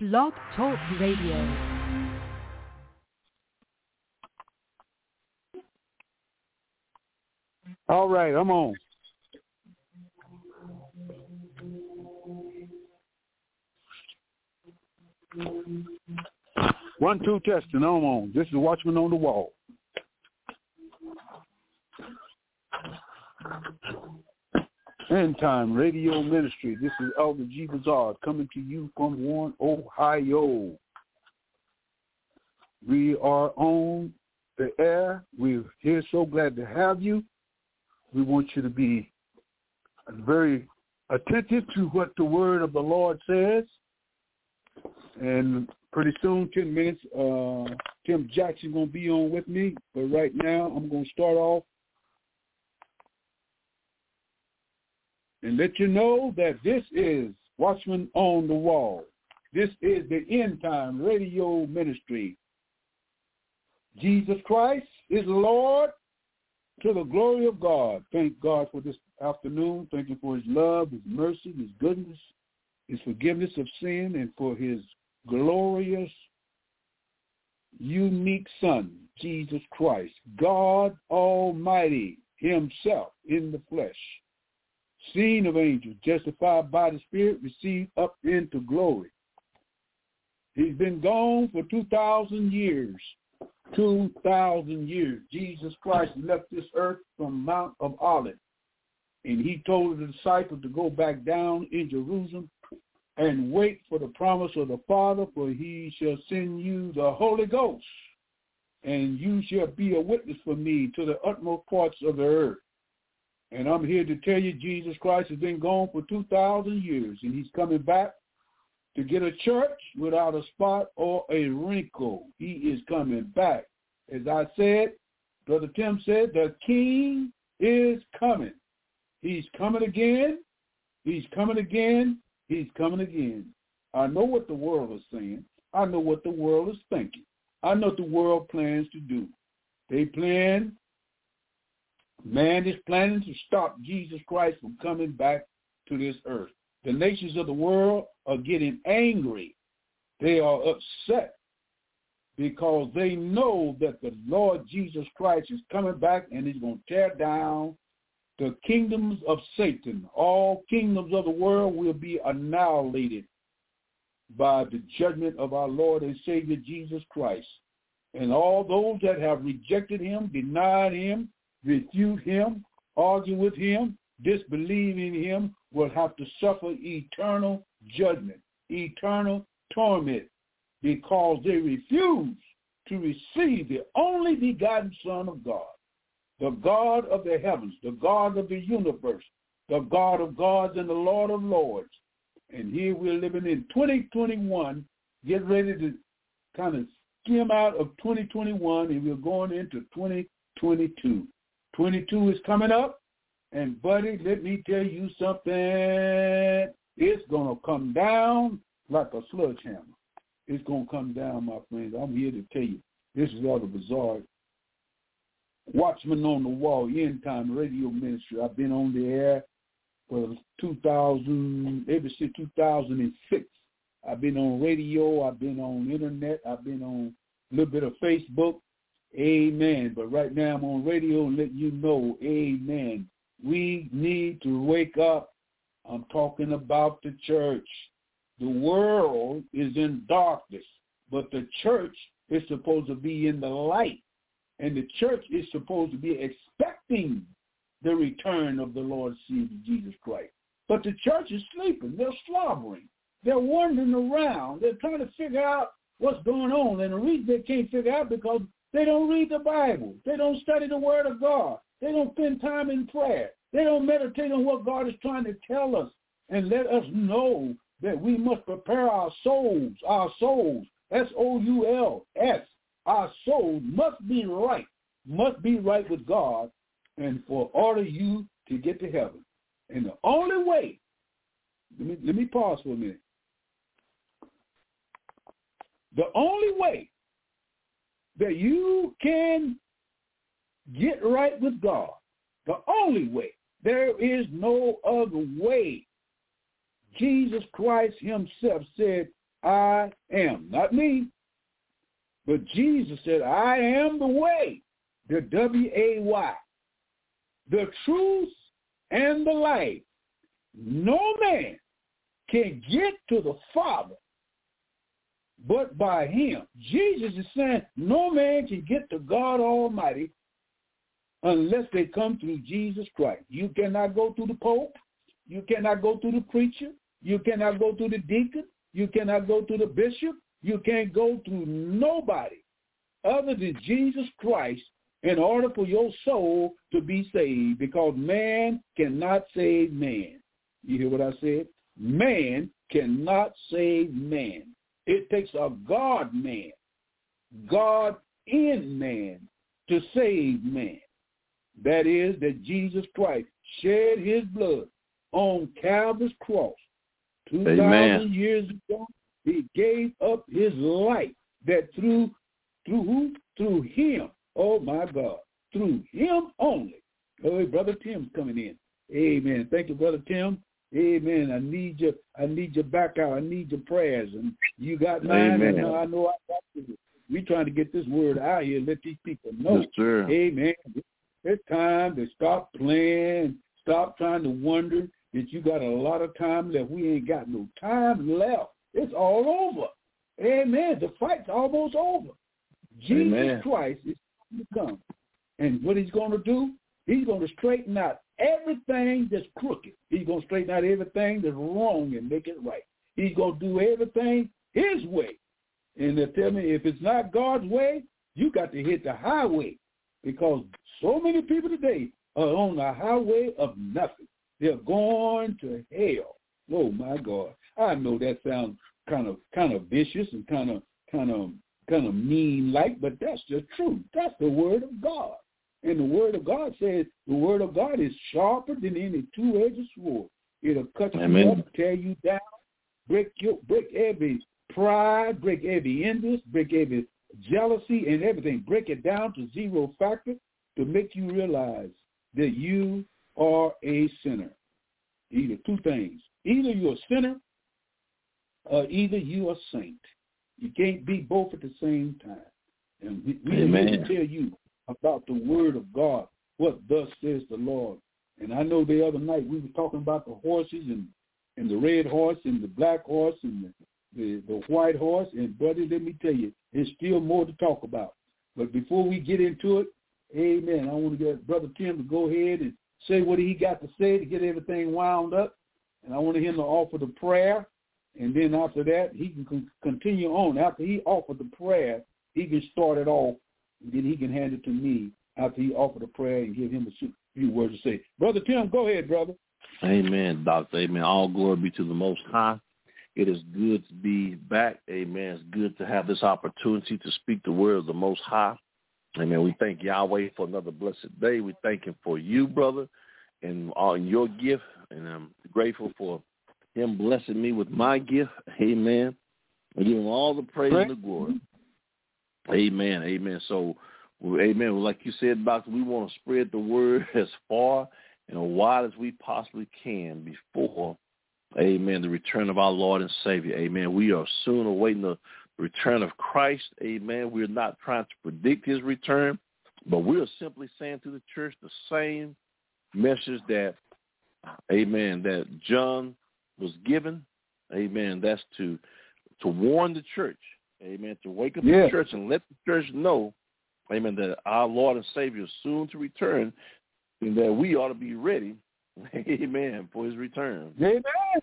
Blog Talk Radio. All right, I'm on. One, two, testing, I'm on. This is Watchman on the Wall. End Time Radio Ministry. This is Elder G. Bazard coming to you from Warren, Ohio. We are on the air. We're here, so glad to have you. We want you to be very attentive to what the word of the Lord says. And pretty soon, 10 minutes, Tim Jackson going to be on with me. But right now, I'm going to start off and let you know that this is Watchman on the Wall. This is the End Time Radio Ministry. Jesus Christ is Lord, to the glory of God. Thank God for this afternoon. Thank you for his love, his mercy, his goodness, his forgiveness of sin, and for his glorious, unique Son, Jesus Christ, God Almighty himself in the flesh, seen of angels, justified by the Spirit, received up into glory. He's been gone for 2,000 years. 2,000 years. Jesus Christ left this earth from Mount of Olives, and he told the disciples to go back down in Jerusalem and wait for the promise of the Father, for he shall send you the Holy Ghost, and you shall be a witness for me to the utmost parts of the earth. And I'm here to tell you, Jesus Christ has been gone for 2,000 years, and he's coming back to get a church without a spot or a wrinkle. He is coming back. As I said, Brother Tim said, the King is coming. He's coming again. He's coming again. He's coming again. I know what the world is saying. I know what the world is thinking. I know what the world plans to do. Man is planning to stop Jesus Christ from coming back to this earth. The nations of the world are getting angry. They are upset because they know that the Lord Jesus Christ is coming back and he's going to tear down the kingdoms of Satan. All kingdoms of the world will be annihilated by the judgment of our Lord and Savior Jesus Christ. And all those that have rejected him, denied him, refute him, argue with him, disbelieve in him, will have to suffer eternal judgment, eternal torment, because they refuse to receive the only begotten Son of God, the God of the heavens, the God of the universe, the God of gods and the Lord of lords. And here we're living in 2021, get ready to kind of skim out of 2021, and we're going into 2022. 22 is coming up. And, buddy, let me tell you something. It's going to come down like a sledgehammer. It's going to come down, my friends. I'm here to tell you. This is Elder Bazard, Watchman on the Wall, End Time Radio Ministry. I've been on the air for ever since 2006. I've been on radio. I've been on internet. I've been on a little bit of Facebook. Amen. But right now I'm on radio and letting you know, amen. We need to wake up. I'm talking about the church. The world is in darkness, but the church is supposed to be in the light. And the church is supposed to be expecting the return of the Lord Jesus Christ. But the church is sleeping. They're slobbering. They're wandering around. They're trying to figure out what's going on. And the reason they can't figure out because they don't read the Bible. They don't study the Word of God. They don't spend time in prayer. They don't meditate on what God is trying to tell us and let us know that we must prepare our souls, S-O-U-L-S. Our souls must be right with God, and for order you to get to heaven. And the only way, let me pause for a minute. The only way that you can get right with God, the only way, there is no other way. Jesus Christ himself said, I am. Not me. But Jesus said, I am the way, the W-A-Y, the truth and the life. No man can get to the Father but by him. Jesus is saying no man can get to God Almighty unless they come through Jesus Christ. You cannot go through the Pope. You cannot go through the preacher. You cannot go through the deacon. You cannot go through the bishop. You can't go through nobody other than Jesus Christ in order for your soul to be saved, because man cannot save man. You hear what I said? Man cannot save man. It takes a God-man, God in man, to save man. That is, that Jesus Christ shed his blood on Calvary's cross 2,000 years ago. He gave up his life that through who? Through him. Oh, my God. Through him only. Oh, Brother Tim's coming in. Amen. Thank you, Brother Tim. Amen. I need your back out. I need your prayers. And you got mine. Amen. And I know I got you. We're trying to get this word out here, let these people know. Yes, sir. Amen. It's time to stop playing. Stop trying to wonder that you got a lot of time left. We ain't got no time left. It's all over. Amen. The fight's almost over. Jesus Christ is going to come. And what he's going to do, he's going to straighten out everything that's crooked. He's going to straighten out everything that's wrong and make it right. He's going to do everything his way. And they tell me, if it's not God's way, you got to hit the highway, because so many people today are on the highway of nothing. They're going to hell. Oh, my God. I know that sounds kind of vicious and kind of mean-like, but that's the truth. That's the word of God. And the word of God says the word of God is sharper than any two-edged sword. It'll cut you up, tear you down, break every pride, break every envy, break every jealousy and everything. Break it down to zero factor to make you realize that you are a sinner. Either two things. Either you're a sinner or either you're a saint. You can't be both at the same time. And we need to tell you about the word of God, what thus says the Lord. And I know the other night we were talking about the horses and the red horse and the black horse and the white horse. And, brother, let me tell you, there's still more to talk about. But before we get into it, amen, I want to get Brother Tim to go ahead and say what he got to say to get everything wound up. And I want him to offer the prayer. And then after that, he can continue on. After he offered the prayer, he can start it off. And then he can hand it to me after he offered the prayer and give him a few words to say. Brother Tim, go ahead, brother. Amen, Doctor. Amen. All glory be to the Most High. It is good to be back. Amen. It's good to have this opportunity to speak the word of the Most High. Amen. We thank Yahweh for another blessed day. We thank him for you, brother, and your gift. And I'm grateful for him blessing me with my gift. Amen. And giving all the praise and the glory. Amen. Amen. So, amen. Like you said, Doctor, we want to spread the word as far and as wide as we possibly can before, amen, the return of our Lord and Savior. Amen. We are soon awaiting the return of Christ. Amen. We're not trying to predict his return, but we're simply saying to the church the same message that, amen, that John was given. Amen. That's to warn the church. Amen. To wake up the church and let the church know, amen, that our Lord and Savior is soon to return and that we ought to be ready, amen, for his return. Amen.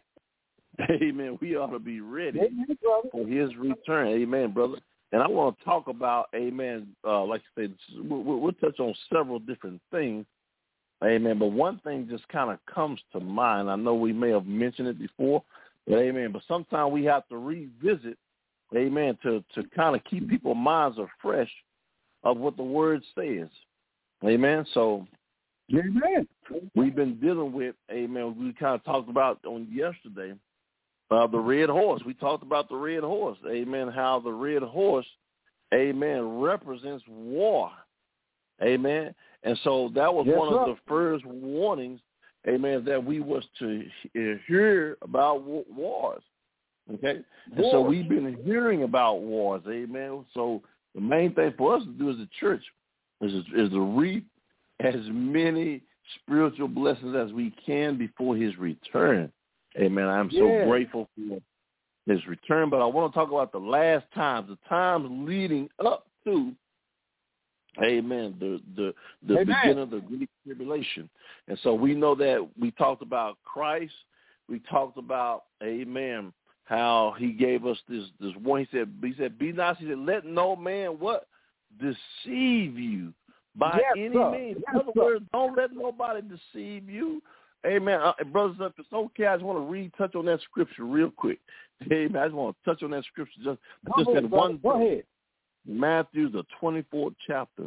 Amen. We ought to be ready for his return. Amen, brother. And I want to talk about, amen, like I said, we'll touch on several different things. Amen. But one thing just kind of comes to mind. I know we may have mentioned it before, but amen. But sometimes we have to revisit, amen, to kind of keep people's minds afresh of what the word says. Amen. So, amen. We've been dealing with, amen, we kind of talked about on yesterday, the red horse. We talked about the red horse, amen, how the red horse, amen, represents war. Amen. And so that was one of the first warnings, amen, that we was to hear about wars. Okay? And so we've been hearing about wars, amen. So the main thing for us to do as a church is to reap as many spiritual blessings as we can before his return. Amen. I'm so grateful for his return, but I want to talk about the last times, the times leading up to, amen, the beginning of the Great Tribulation. And so we know that we talked about Christ. We talked about, amen, how he gave us this one. He said, be not, he said, let no man what? Deceive you by any means. In other words, don't let nobody deceive you. Amen. Brothers, if it's okay, I just want to touch on that scripture real quick. Amen. I just want to touch on that scripture just that one. Go ahead. Matthew, the 24th chapter.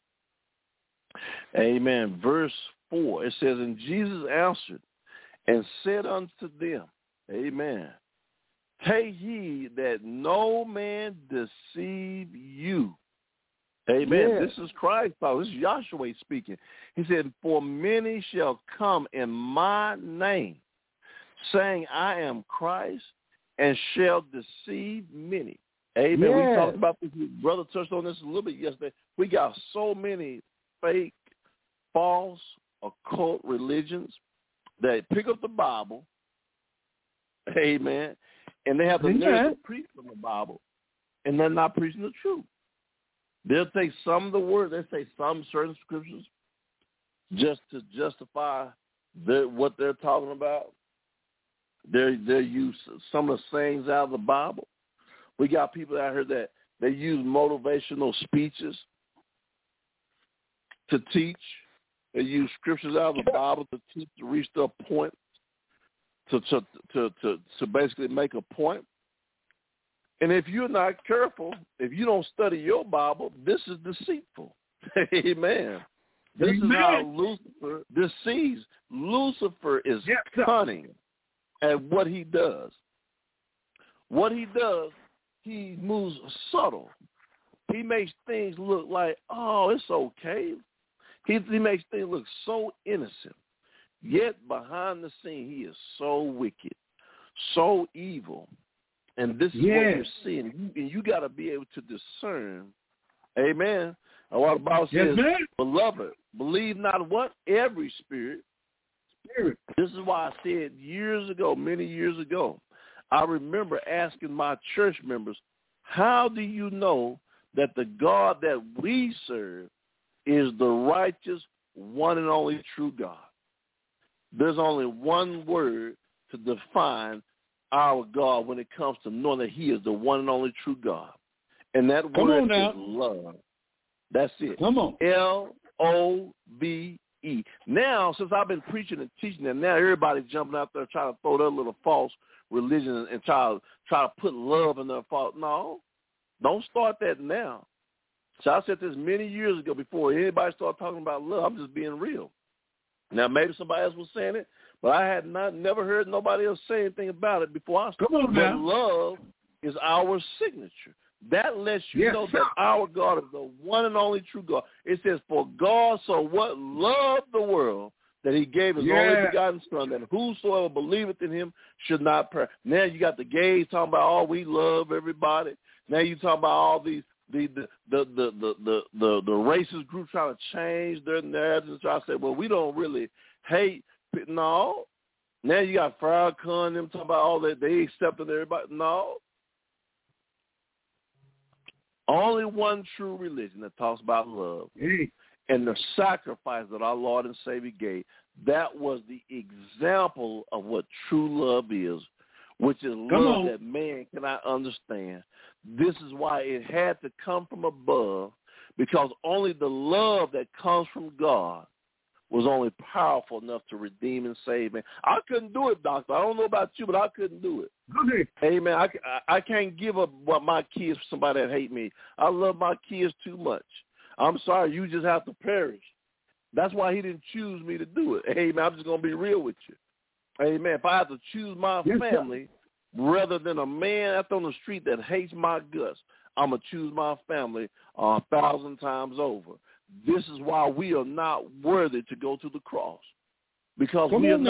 Amen. Verse 4. It says, and Jesus answered and said unto them, amen, take heed that no man deceive you. Amen. Yes. This is Christ. This is Yahshua speaking. He said, for many shall come in my name, saying, I am Christ, and shall deceive many. Amen. Yes. We talked about this. Brother touched on this a little bit yesterday. We got so many fake, false, occult religions that pick up the Bible, amen, and they have the nerve to preach from the Bible, and they're not preaching the truth. They'll take some of the words, they say some certain scriptures just to justify what they're talking about. They use some of the sayings out of the Bible. We got people out here that they use motivational speeches to teach. They use scriptures out of the Bible to teach, to reach their point, to basically make a point. And if you're not careful, if you don't study your Bible, this is deceitful. Amen. This is how Lucifer deceives. Lucifer is cunning at what he does. What he does, he moves subtle. He makes things look like, oh, it's okay. He makes things look so innocent. Yet behind the scene, he is so wicked, so evil. And this is what we're seeing. And you got to be able to discern. Amen. And what the Bible says, beloved, believe not what? Every spirit. This is why I said years ago, many years ago, I remember asking my church members, how do you know that the God that we serve is the righteous, one and only true God? There's only one word to define our God when it comes to knowing that he is the one and only true God. And that word is love. That's it. Come on. Love. Now, since I've been preaching and teaching, and now everybody's jumping out there trying to throw their little false religion and try to put love in their fault. No, don't start that now. So I said this many years ago before anybody started talking about love. I'm just being real. Now, maybe somebody else was saying it, but I had never heard nobody else say anything about it before I started. Come on, man. But love is our signature. That lets you know that our God is the one and only true God. It says, for God so what loved the world that he gave his only begotten Son, that whosoever believeth in him should not perish. Now you got the gays talking about, oh, we love everybody. Now you talking about all these the racist group trying to change their narratives and try to say, well, we don't really hate. No. Now you got Farrakhan, them talking about all that they accepted everybody. No. Only one true religion that talks about love and the sacrifice that our Lord and Savior gave. That was the example of what true love is, which is love that man cannot understand. This is why it had to come from above, because only the love that comes from God was only powerful enough to redeem and save me. I couldn't do it, doctor. I don't know about you, but I couldn't do it. Amen. I can't give up my kids for somebody that hate me. I love my kids too much. I'm sorry. You just have to perish. That's why he didn't choose me to do it. Amen. I'm just going to be real with you. Amen. If I have to choose my family rather than a man out on the street that hates my guts, I'm going to choose my family 1,000 times over. This is why we are not worthy to go to the cross. because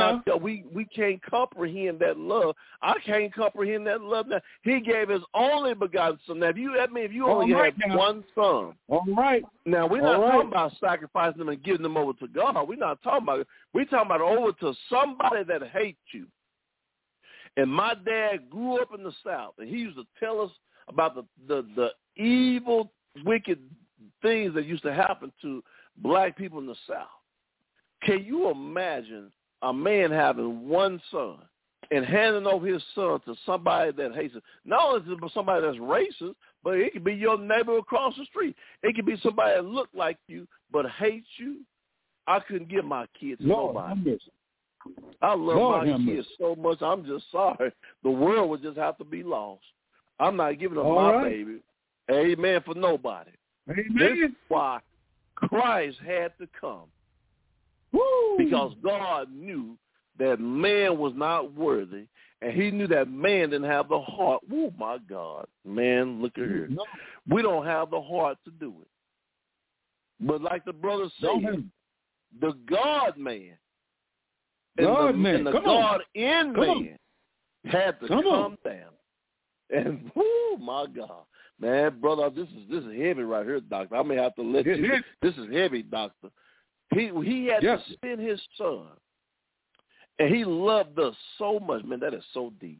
we can't comprehend that love. I can't comprehend that love. Now, he gave his only begotten son. Now, if you only had one son. All right. Now, we're not talking about sacrificing them and giving them over to God. We're not talking about it. We're talking about over to somebody that hates you. And my dad grew up in the South, and he used to tell us about the evil, wicked things that used to happen to black people in the South. Can you imagine a man having one son and handing over his son to somebody that hates him? Not only is it somebody that's racist, but it could be your neighbor across the street. It could be somebody that looked like you but hates you. I couldn't give my kids to nobody. I love my kids so much. I'm just sorry. The world would just have to be lost. I'm not giving them my baby. Amen for nobody. Amen. This is why Christ had to come. Woo. Because God knew that man was not worthy, and he knew that man didn't have the heart. Oh, my God. Man, look at here. No. We don't have the heart to do it. But like the brother said, the God-man and the God-in-man had to come down. And, oh, my God. Man, brother, this is heavy right here, doctor. I may have to let you. This is heavy, doctor. He had to send his son, and he loved us so much. Man, that is so deep,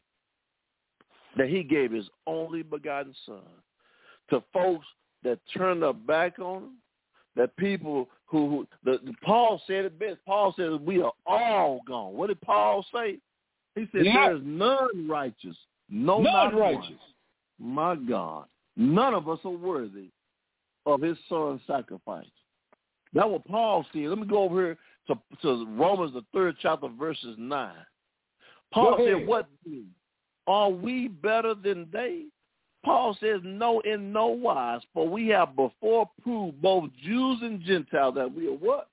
that he gave his only begotten son to folks that turned their back on him, that people who Paul said it best. Paul said we are all gone. What did Paul say? He said there is none righteous, none righteous. One. My God. None of us are worthy of his son's sacrifice. That's what Paul said. Let me go over here to Romans, the 3rd chapter, verses 9. Paul said, what then? Are we better than they? Paul says, no, in no wise, for we have before proved, both Jews and Gentiles, that we are what?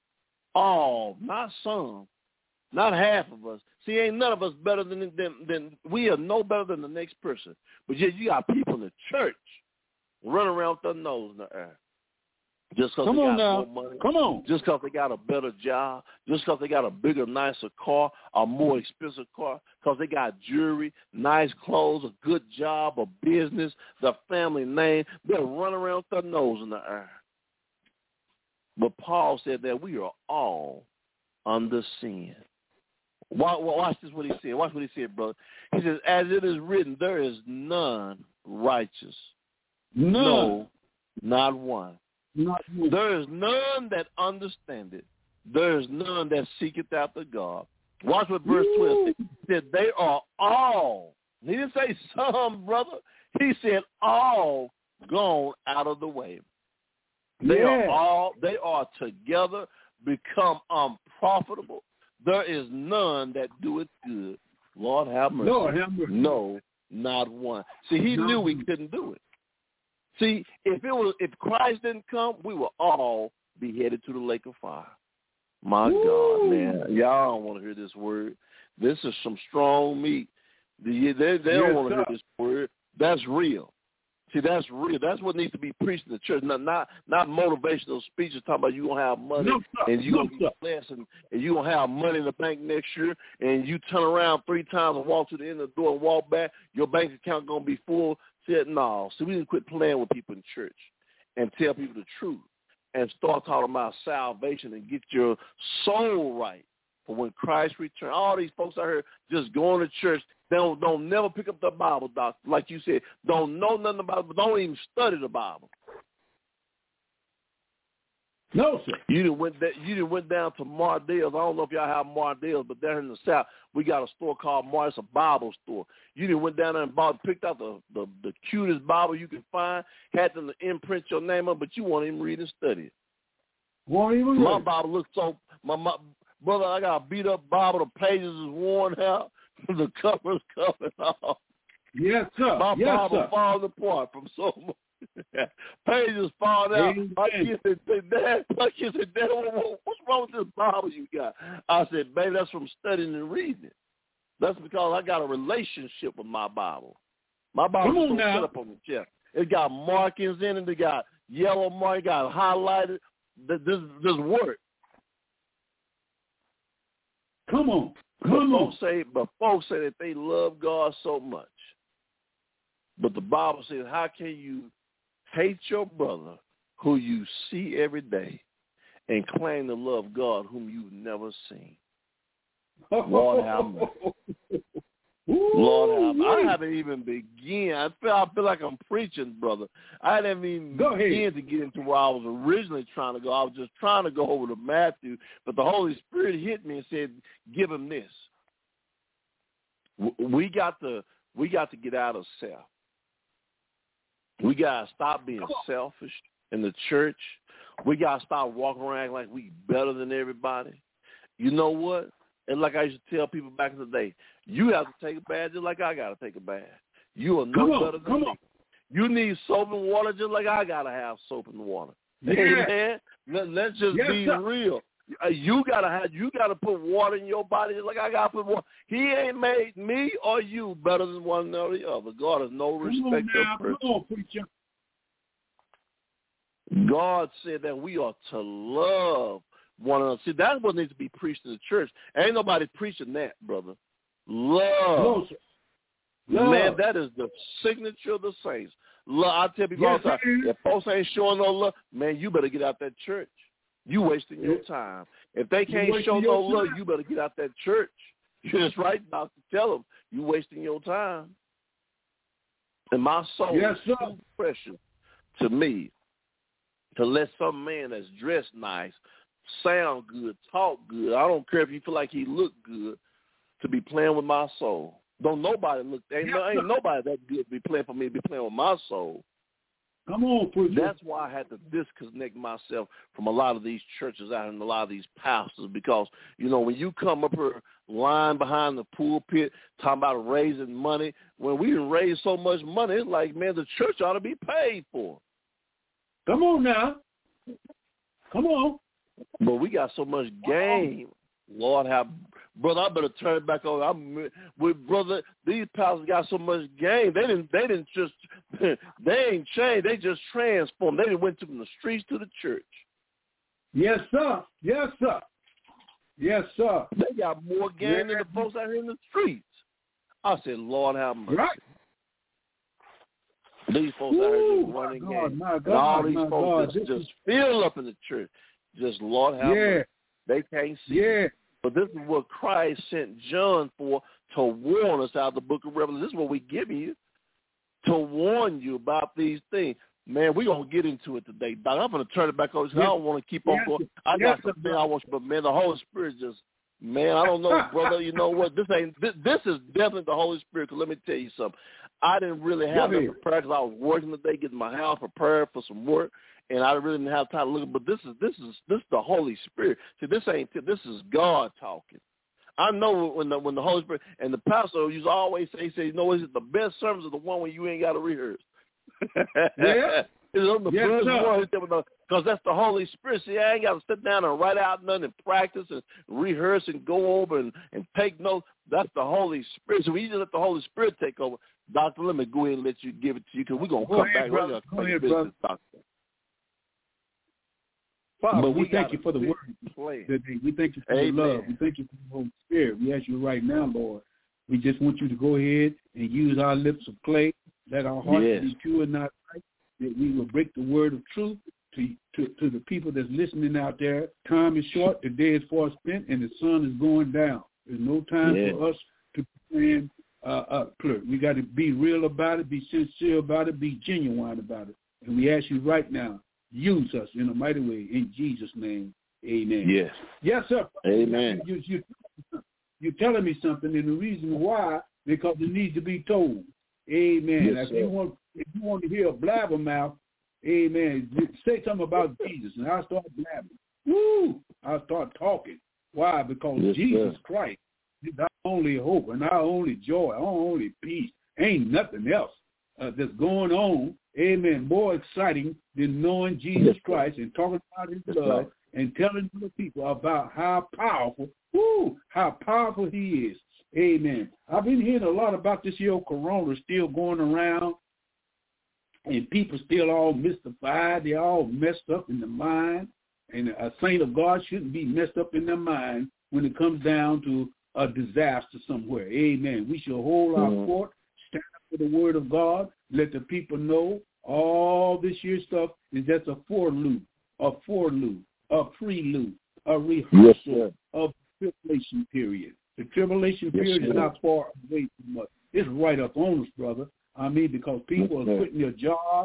All, not some, not half of us. See, ain't none of us better than we are no better than the next person. But yet you got people in the church running around with their nose in the air. Just because they got more money. Just because they got a better job. Just because they got a bigger, nicer car, a more expensive car. Because they got jewelry, nice clothes, a good job, a business, the family name. They're running around with their nose in the air. But Paul said that we are all under sin. Watch this, what he said. Watch what he said, brother. He says, as it is written, there is none righteous. None. No, not one. There is none that understandeth. There is none that seeketh after God. Watch what verse 12 said. He said, they are all. He didn't say some, brother. He said all gone out of the way. They are together become unprofitable. There is none that doeth good. Lord have mercy. Lord have mercy. No, not one. See, he knew we couldn't do it. See, if Christ didn't come, we will all be headed to the lake of fire. My God, man. Y'all don't want to hear this word. This is some strong meat. They don't want to hear this word. That's real. See, that's real. That's what needs to be preached in the church. Not motivational speeches talking about you going to have money and you're going to be blessed and you're going to have money in the bank next year and you turn around 3 times and walk to the end of the door and walk back, your bank account going to be full. Said no. So we didn't quit playing with people in church and tell people the truth and start talking about salvation and get your soul right for when Christ returns. All these folks out here just going to church, they don't never pick up the Bible, doctor. Like you said, don't know nothing about it, but don't even study the Bible. No, sir. You done went down to Mardale's. I don't know if y'all have Mardale's, but there in the South, we got a store called It's a Bible store. You done went down there and picked out the cutest Bible you could find, had them to imprint your name on, but you won't even read and study it. Won't even read. My Bible looks so, my brother, I got a beat up Bible. The pages is worn out. The cover's coming off. Yes, sir. My Bible falls apart from so much. Pages falling out. My kids said, Dad, what's wrong with this Bible you got? I said, baby, that's from studying and reading it. That's because I got a relationship with my Bible. My Bible is set up on the chest. It got markings in it. It got yellow mark. It got highlighted. This work. Come on. Folks say that they love God so much. But the Bible says, how can you hate your brother who you see every day and claim to love God whom you've never seen? Lord have mercy. Lord have mercy. I haven't even begun. I feel like I'm preaching, brother. I haven't even begun to get into where I was originally trying to go. I was just trying to go over to Matthew, but the Holy Spirit hit me and said, give him this. We got to get out of self. We got to stop being selfish in the church. We got to stop walking around like we better than everybody. You know what? And like I used to tell people back in the day, you have to take a bath just like I got to take a bath. You are no better than me. You need soap and water just like I got to have soap and water. Yeah. Amen? Let's just be real. You gotta put water in your body just like I gotta put water. He ain't made me or you better than one or the other. God has no respect of person. Come on, preacher. God said that we are to love one another. See, that's what needs to be preached in the church. Ain't nobody preaching that, brother. Love. Love. Man, that is the signature of the saints. Love. I tell people all the time, if folks ain't showing no love, man, you better get out that church. You wasting your time. If they can't show no love, you better get out that church. You're just right about to tell them you wasting your time. And my soul is too precious to me to let some man that's dressed nice, sound good, talk good. I don't care if you feel like he look good to be playing with my soul. Don't nobody look. Ain't nobody that good to be playing for me to be playing with my soul. Come on, preacher. That's why I had to disconnect myself from a lot of these churches out and a lot of these pastors because, you know, when you come up here lying behind the pulpit talking about raising money, when we raise so much money, it's like, man, the church ought to be paid for. Come on now. Come on. But we got so much game. Lord have, brother, I better turn it back on. Brother, these pastors got so much game. They didn't just, they ain't changed. They just transformed. They didn't went from the streets to the church. Yes, sir. Yes, sir. Yes, sir. They got more game than the folks out here in the streets. I said, Lord have mercy. Right. These folks out here just running game. And all these folks just fill up in the church. Just, Lord have mercy. They can't see. Yeah. But this is what Christ sent John for, to warn us out of the book of Revelation. This is what we give you, to warn you about these things. Man, we're going to get into it today, Doc. I'm going to turn it back over. I don't want to keep on going. I got something I want you, but, man, the Holy Spirit just, man, I don't know, brother. You know what? This is definitely the Holy Spirit, because let me tell you something. I didn't really have that prepared because I was working today, getting my house prepared for some work. And I really didn't have time to look, but this is the Holy Spirit. See, this is God talking. I know when the Holy Spirit, and the pastor used to always say, you know, is it the best sermons are the one when you ain't got to rehearse. Yeah. It's the first one, because that's the Holy Spirit. See, I ain't got to sit down and write out nothing and practice and rehearse and go over and take notes. That's the Holy Spirit. So we just let the Holy Spirit take over. Doctor, let me go ahead and let you give it to you, because we're going to come back. Brother. Go ahead, brother. Doctor. Father, we thank you for the word today. We thank you for the love. We thank you for the Holy Spirit. We ask you right now, Lord, we just want you to go ahead and use our lips of clay, let our hearts be pure and not right, that we will break the word of truth to the people that's listening out there. Time is short, the day is far spent, and the sun is going down. There's no time for us to plan clear. We got to be real about it, be sincere about it, be genuine about it. And we ask you right now, use us in a mighty way. In Jesus' name, amen. Yes. Yes, sir. Amen. You're telling me something, and the reason why, because it needs to be told. Amen. Yes, if you want to hear a blabbermouth, amen, say something about Jesus, and I'll start blabbing. Woo! I'll start talking. Why? Because Jesus Christ is our only hope and our only joy, our only peace. Ain't nothing else that's going on, amen, more exciting than knowing Jesus Christ and talking about his love and telling other people about how powerful he is. Amen. I've been hearing a lot about this here corona still going around, and people still all mystified. They're all messed up in the mind, and a saint of God shouldn't be messed up in their mind when it comes down to a disaster somewhere. Amen. We shall hold our court, stand up for the word of God, let the people know all this year's stuff is just a prelude, a rehearsal of the tribulation period. The tribulation period is not far away from us. It's right up on us, brother. I mean, because people are quitting their job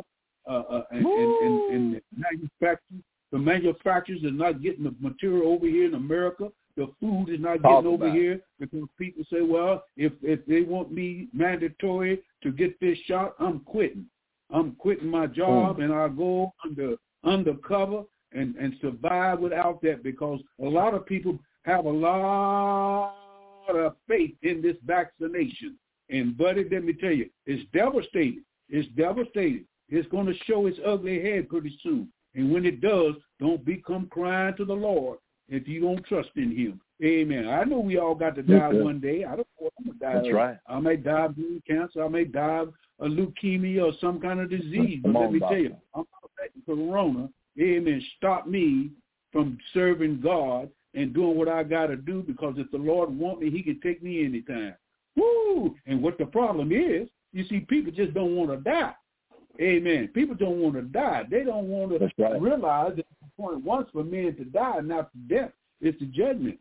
and manufacturing. The manufacturers are not getting the material over here in America. The food is not getting over here because people say, well, if they want me mandatory to get this shot, I'm quitting. I'm quitting my job and I'll go undercover and survive without that, because a lot of people have a lot of faith in this vaccination. And, buddy, let me tell you, it's devastating. It's devastating. It's going to show its ugly head pretty soon. And when it does, don't become crying to the Lord if you don't trust in him. Amen. I know we all got to die one day. I don't know what I'm going to die That's of. right. I may die of cancer. I may die of a leukemia or some kind of disease. But let me tell you, I'm not letting Corona, amen, stop me from serving God and doing what I got to do, because if the Lord wants me, he can take me anytime. Woo! And what the problem is, you see, people just don't want to die. Amen. People don't want to die. They don't want to realize that the point once for men to die, not for death. It's the judgment.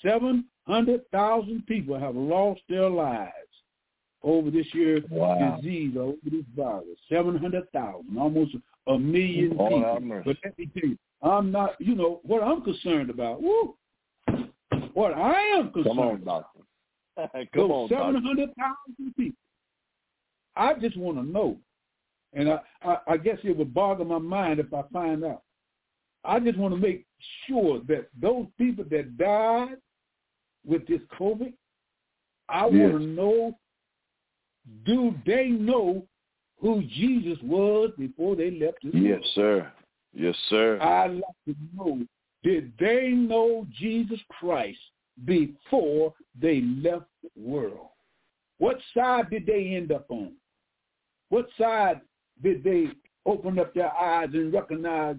700,000 people have lost their lives over this year's disease, over this virus. 700,000, almost a million people. But let me tell you, I'm not, what I'm concerned about. Woo! What I am concerned Come on, doctor. Come on, 700,000 people. I just want to know, and I guess it would boggle my mind if I find out. I just want to make sure that those people that died with this COVID, I want to know, do they know who Jesus was before they left this world? Yes, sir. Yes, sir. I'd like to know, did they know Jesus Christ before they left the world? What side did they end up on? What side did they open up their eyes and recognize,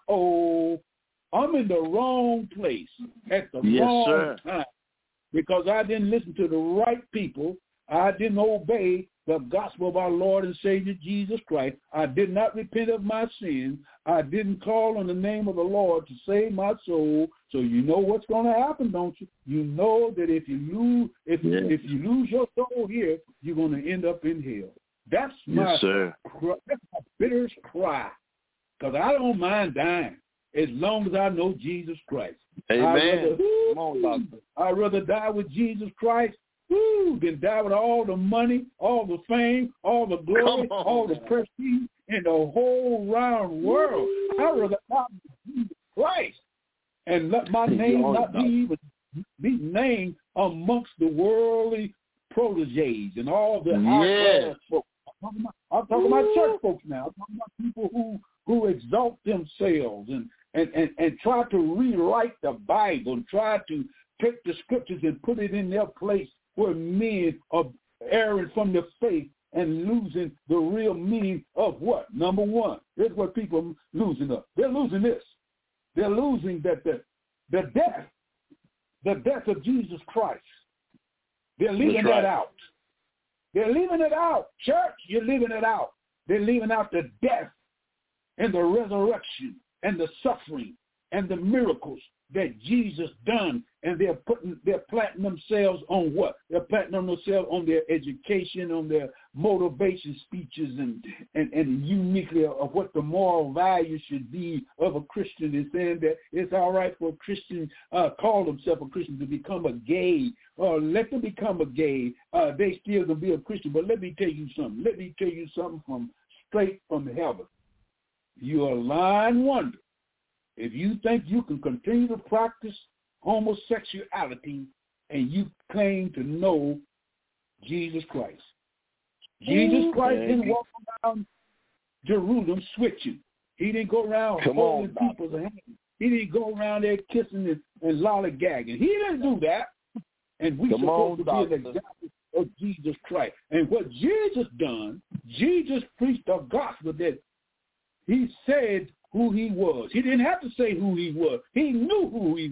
I'm in the wrong place at the wrong time, because I didn't listen to the right people. I didn't obey the gospel of our Lord and Savior Jesus Christ. I did not repent of my sins. I didn't call on the name of the Lord to save my soul. So you know what's going to happen, don't you? You know that if you lose your soul here, you're going to end up in hell. That's my bitterest cry, because I don't mind dying as long as I know Jesus Christ. Amen. I'd rather die with Jesus Christ than die with all the money, all the fame, all the glory, all the prestige in the whole round world. I'd rather die with Jesus Christ and let my name not be named amongst the worldly proteges and all the high-class folks. I'm talking about church folks now. I'm talking about people who exalt themselves and try to rewrite the Bible and try to take the scriptures and put it in their place, where men are erring from the faith and losing the real meaning of what? Number one, here's what people are losing up. They're losing this. They're losing that the death of Jesus Christ. They're leaving that out. They're leaving it out. Church, you're leaving it out. They're leaving out the death and the resurrection and the suffering and the miracles that Jesus done, and they're planting themselves on what? They're planting themselves on their education, on their motivation speeches, and uniquely of what the moral value should be of a Christian, is saying that it's all right for a Christian, call themselves a Christian, to become a gay, or let them become a gay. They still gonna be a Christian. But let me tell you something. Let me tell you something from straight from heaven. You're a lying wonder if you think you can continue to practice homosexuality and you claim to know Jesus Christ. Jesus Christ didn't walk around Jerusalem switching. He didn't go around holding people's hands. He didn't go around there kissing and lollygagging. He didn't do that. And we're supposed to be an example of Jesus Christ. And what Jesus done, Jesus preached the gospel that he said who he was. He didn't have to say who he was. He knew who he was.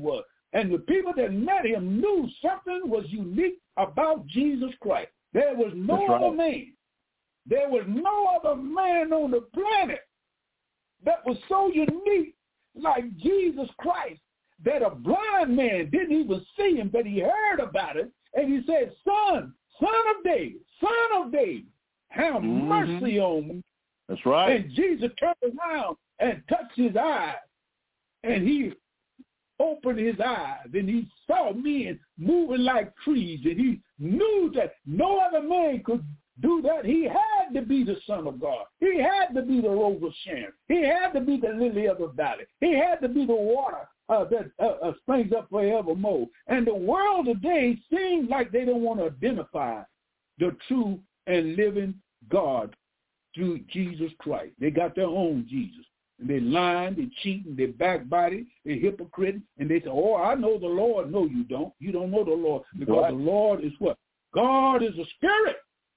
And the people that met him knew something was unique about Jesus Christ. There was no other man. There was no other man on the planet that was so unique like Jesus Christ that a blind man didn't even see him, but he heard about it. And he said, son of David, have mercy on me. That's right. And Jesus turned around and touched his eyes. And he opened his eyes, and he saw men moving like trees. And he knew that no other man could do that. He had to be the Son of God. He had to be the Rose of Sharon. He had to be the lily of the valley. He had to be the water that springs up forevermore. And the world today seems like they don't want to identify the true and living God through Jesus Christ. They got their own Jesus. And they lying, they cheating, they backbiting, they hypocrite, and they say, oh, I know the Lord. No, you don't. You don't know the Lord, because the Lord is what? God is a spirit.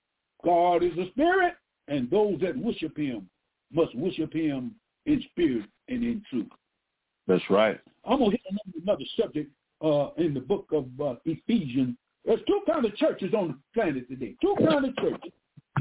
God is a spirit, and those that worship him must worship him in spirit and in truth. That's right. I'm going to hit another subject in the book of Ephesians. There's two kinds of churches on the planet today. Two kinds of churches.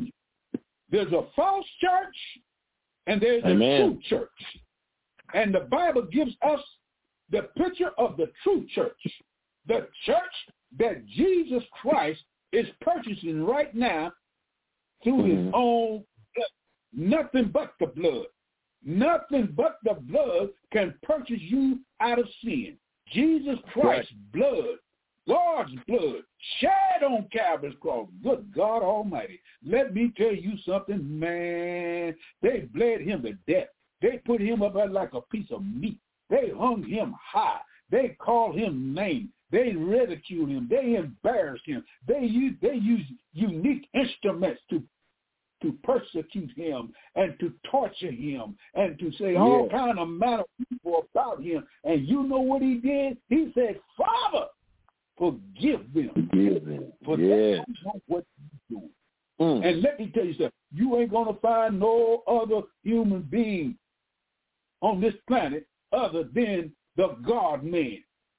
There's a false church, and there's a true church. And the Bible gives us the picture of the true church, the church that Jesus Christ is purchasing right now through his own blood. Nothing but the blood. Nothing but the blood can purchase you out of sin. Jesus Christ's blood, God's blood, shed on Calvary's cross. Good God Almighty. Let me tell you something, man. They bled him to death. They put him up like a piece of meat. They hung him high. They called him names. They ridiculed him. They embarrassed him. They used unique instruments to persecute him and to torture him and to say all kind of manner of people about him. And you know what he did? He said, Father, forgive them. For they don't know what you're doing. And let me tell you something. You ain't going to find no other human being on this planet other than the God-man.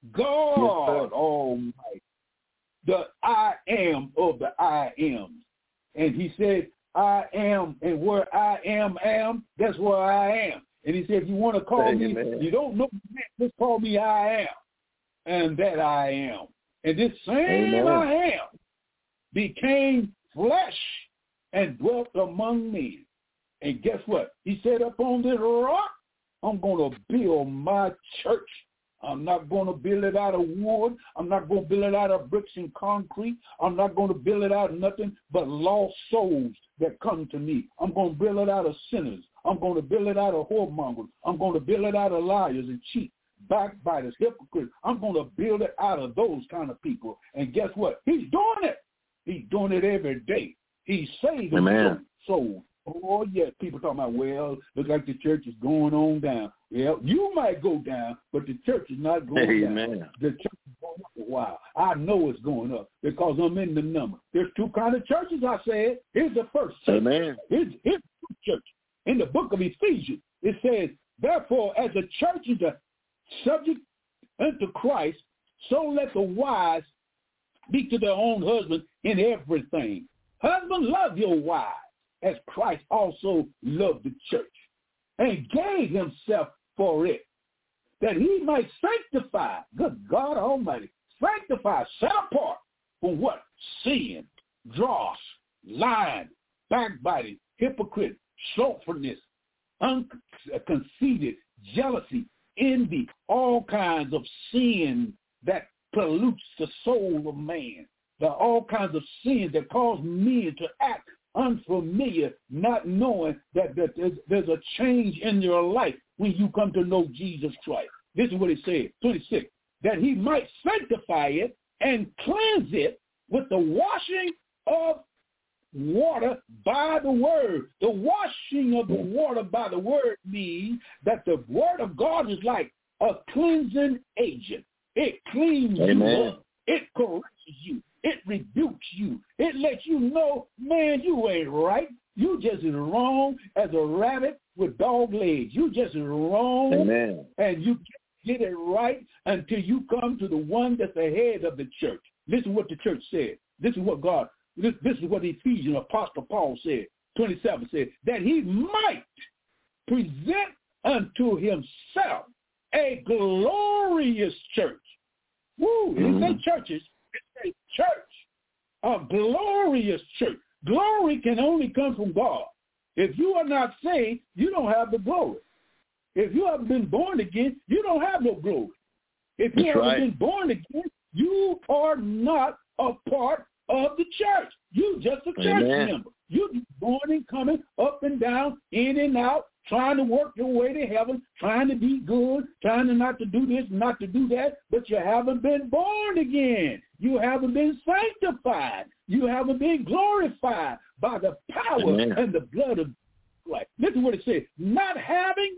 God Almighty. The I am of the I am. And he said, I am, and where I am, that's where I am. And he said, if you want to call me, you don't know, just call me I am, and that I am. And this same I am became flesh and dwelt among men. And guess what? He said, upon this rock, I'm going to build my church. I'm not going to build it out of wood. I'm not going to build it out of bricks and concrete. I'm not going to build it out of nothing but lost souls that come to me. I'm going to build it out of sinners. I'm going to build it out of whoremongers. I'm going to build it out of liars and cheats, backbiters, hypocrites. I'm going to build it out of those kind of people. And guess what? He's doing it. He's doing it every day. He's saving souls. Oh, yeah, people talking about, well, looks like the church is going on down. Yeah, you might go down, but the church is not going down. The church is going up a while. I know it's going up because I'm in the number. There's two kinds of churches, I said. Here's the first church. Here's the church. In the book of Ephesians, it says, therefore, as the church is subject unto Christ, so let the wives be to their own husband in everything. Husband, love your wives, as Christ also loved the church and gave himself for it, that he might sanctify, good God Almighty, sanctify, set apart from what? Sin, dross, lying, backbiting, hypocrite, slothfulness, conceited, jealousy, envy, all kinds of sin that pollutes the soul of man. There are all kinds of sins that cause men to act unfamiliar, not knowing that there's a change in your life when you come to know Jesus Christ. This is what it says, 26, that he might sanctify it and cleanse it with the washing of water by the word. The washing of the water by the word means that the word of God is like a cleansing agent. It cleans you up. It corrects you. It rebukes you. It lets you know, man, you ain't right. You just as wrong as a rabbit with dog legs. You just as wrong, and you get it right until you come to the one that's the head of the church. Listen what the church said. This is what God, this is what Ephesians, Apostle Paul said, 27 said, that he might present unto himself a glorious church. Woo, it didn't say churches, it says church, a glorious church. Glory can only come from God. If you are not saved, you don't have the glory. If you haven't been born again, you don't have no glory. If you haven't been born again, you are not a part of the church. You just a church member. You're going and coming up and down, in and out, trying to work your way to heaven, trying to be good, trying to not to do this, not to do that, but you haven't been born again. You haven't been sanctified. You haven't been glorified by the power and the blood of Christ. Listen to what it says. Not having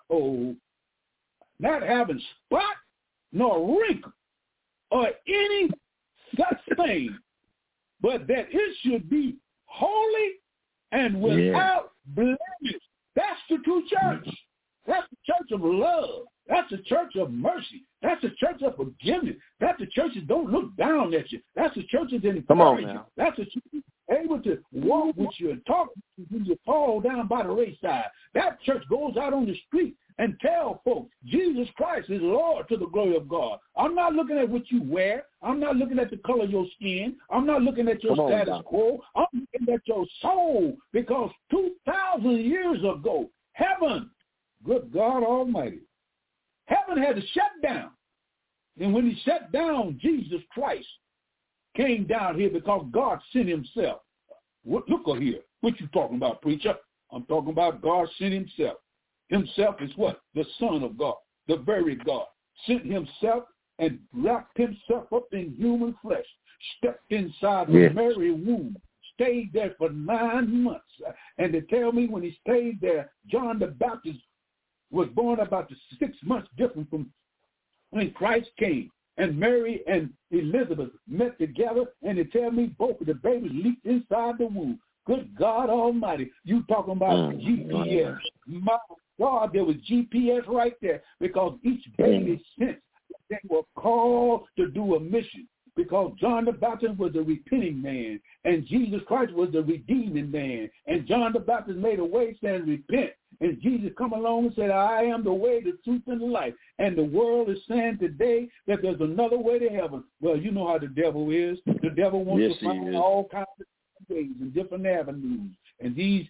spot nor wrinkle or any such thing, but that it should be holy and without blemish. That's the true church. That's the church of love. That's the church of mercy. That's the church of forgiveness. That's the church that don't look down at you. That's the church that encourage you. That's the church able to walk with you and talk with you when you fall down by the wayside. That church goes out on the street and tell folks Jesus Christ is Lord to the glory of God. I'm not looking at what you wear. I'm not looking at the color of your skin. I'm not looking at your status quo. I'm looking at your soul, because 2,000 years ago, heaven, good God Almighty, heaven had to shut down. And when he shut down, Jesus Christ came down here because God sent himself. Look here. What you talking about, preacher? I'm talking about God sent himself. Himself is what? The Son of God, the very God. Sent himself and wrapped himself up in human flesh, stepped inside the Mary womb, stayed there for 9 months. And they tell me when he stayed there, John the Baptist was born about 6 months different from when Christ came. And Mary and Elizabeth met together, and they tell me both of the babies leaped inside the womb. Good God Almighty. You talking about GPS. My God, there was GPS right there, because each baby sent, they were called to do a mission, because John the Baptist was the repenting man, and Jesus Christ was the redeeming man. And John the Baptist made a way saying, repent. And Jesus come along and said, I am the way, the truth, and the life. And the world is saying today that there's another way to heaven. Well, you know how the devil is. The devil wants to find all kinds of ways and different avenues. And these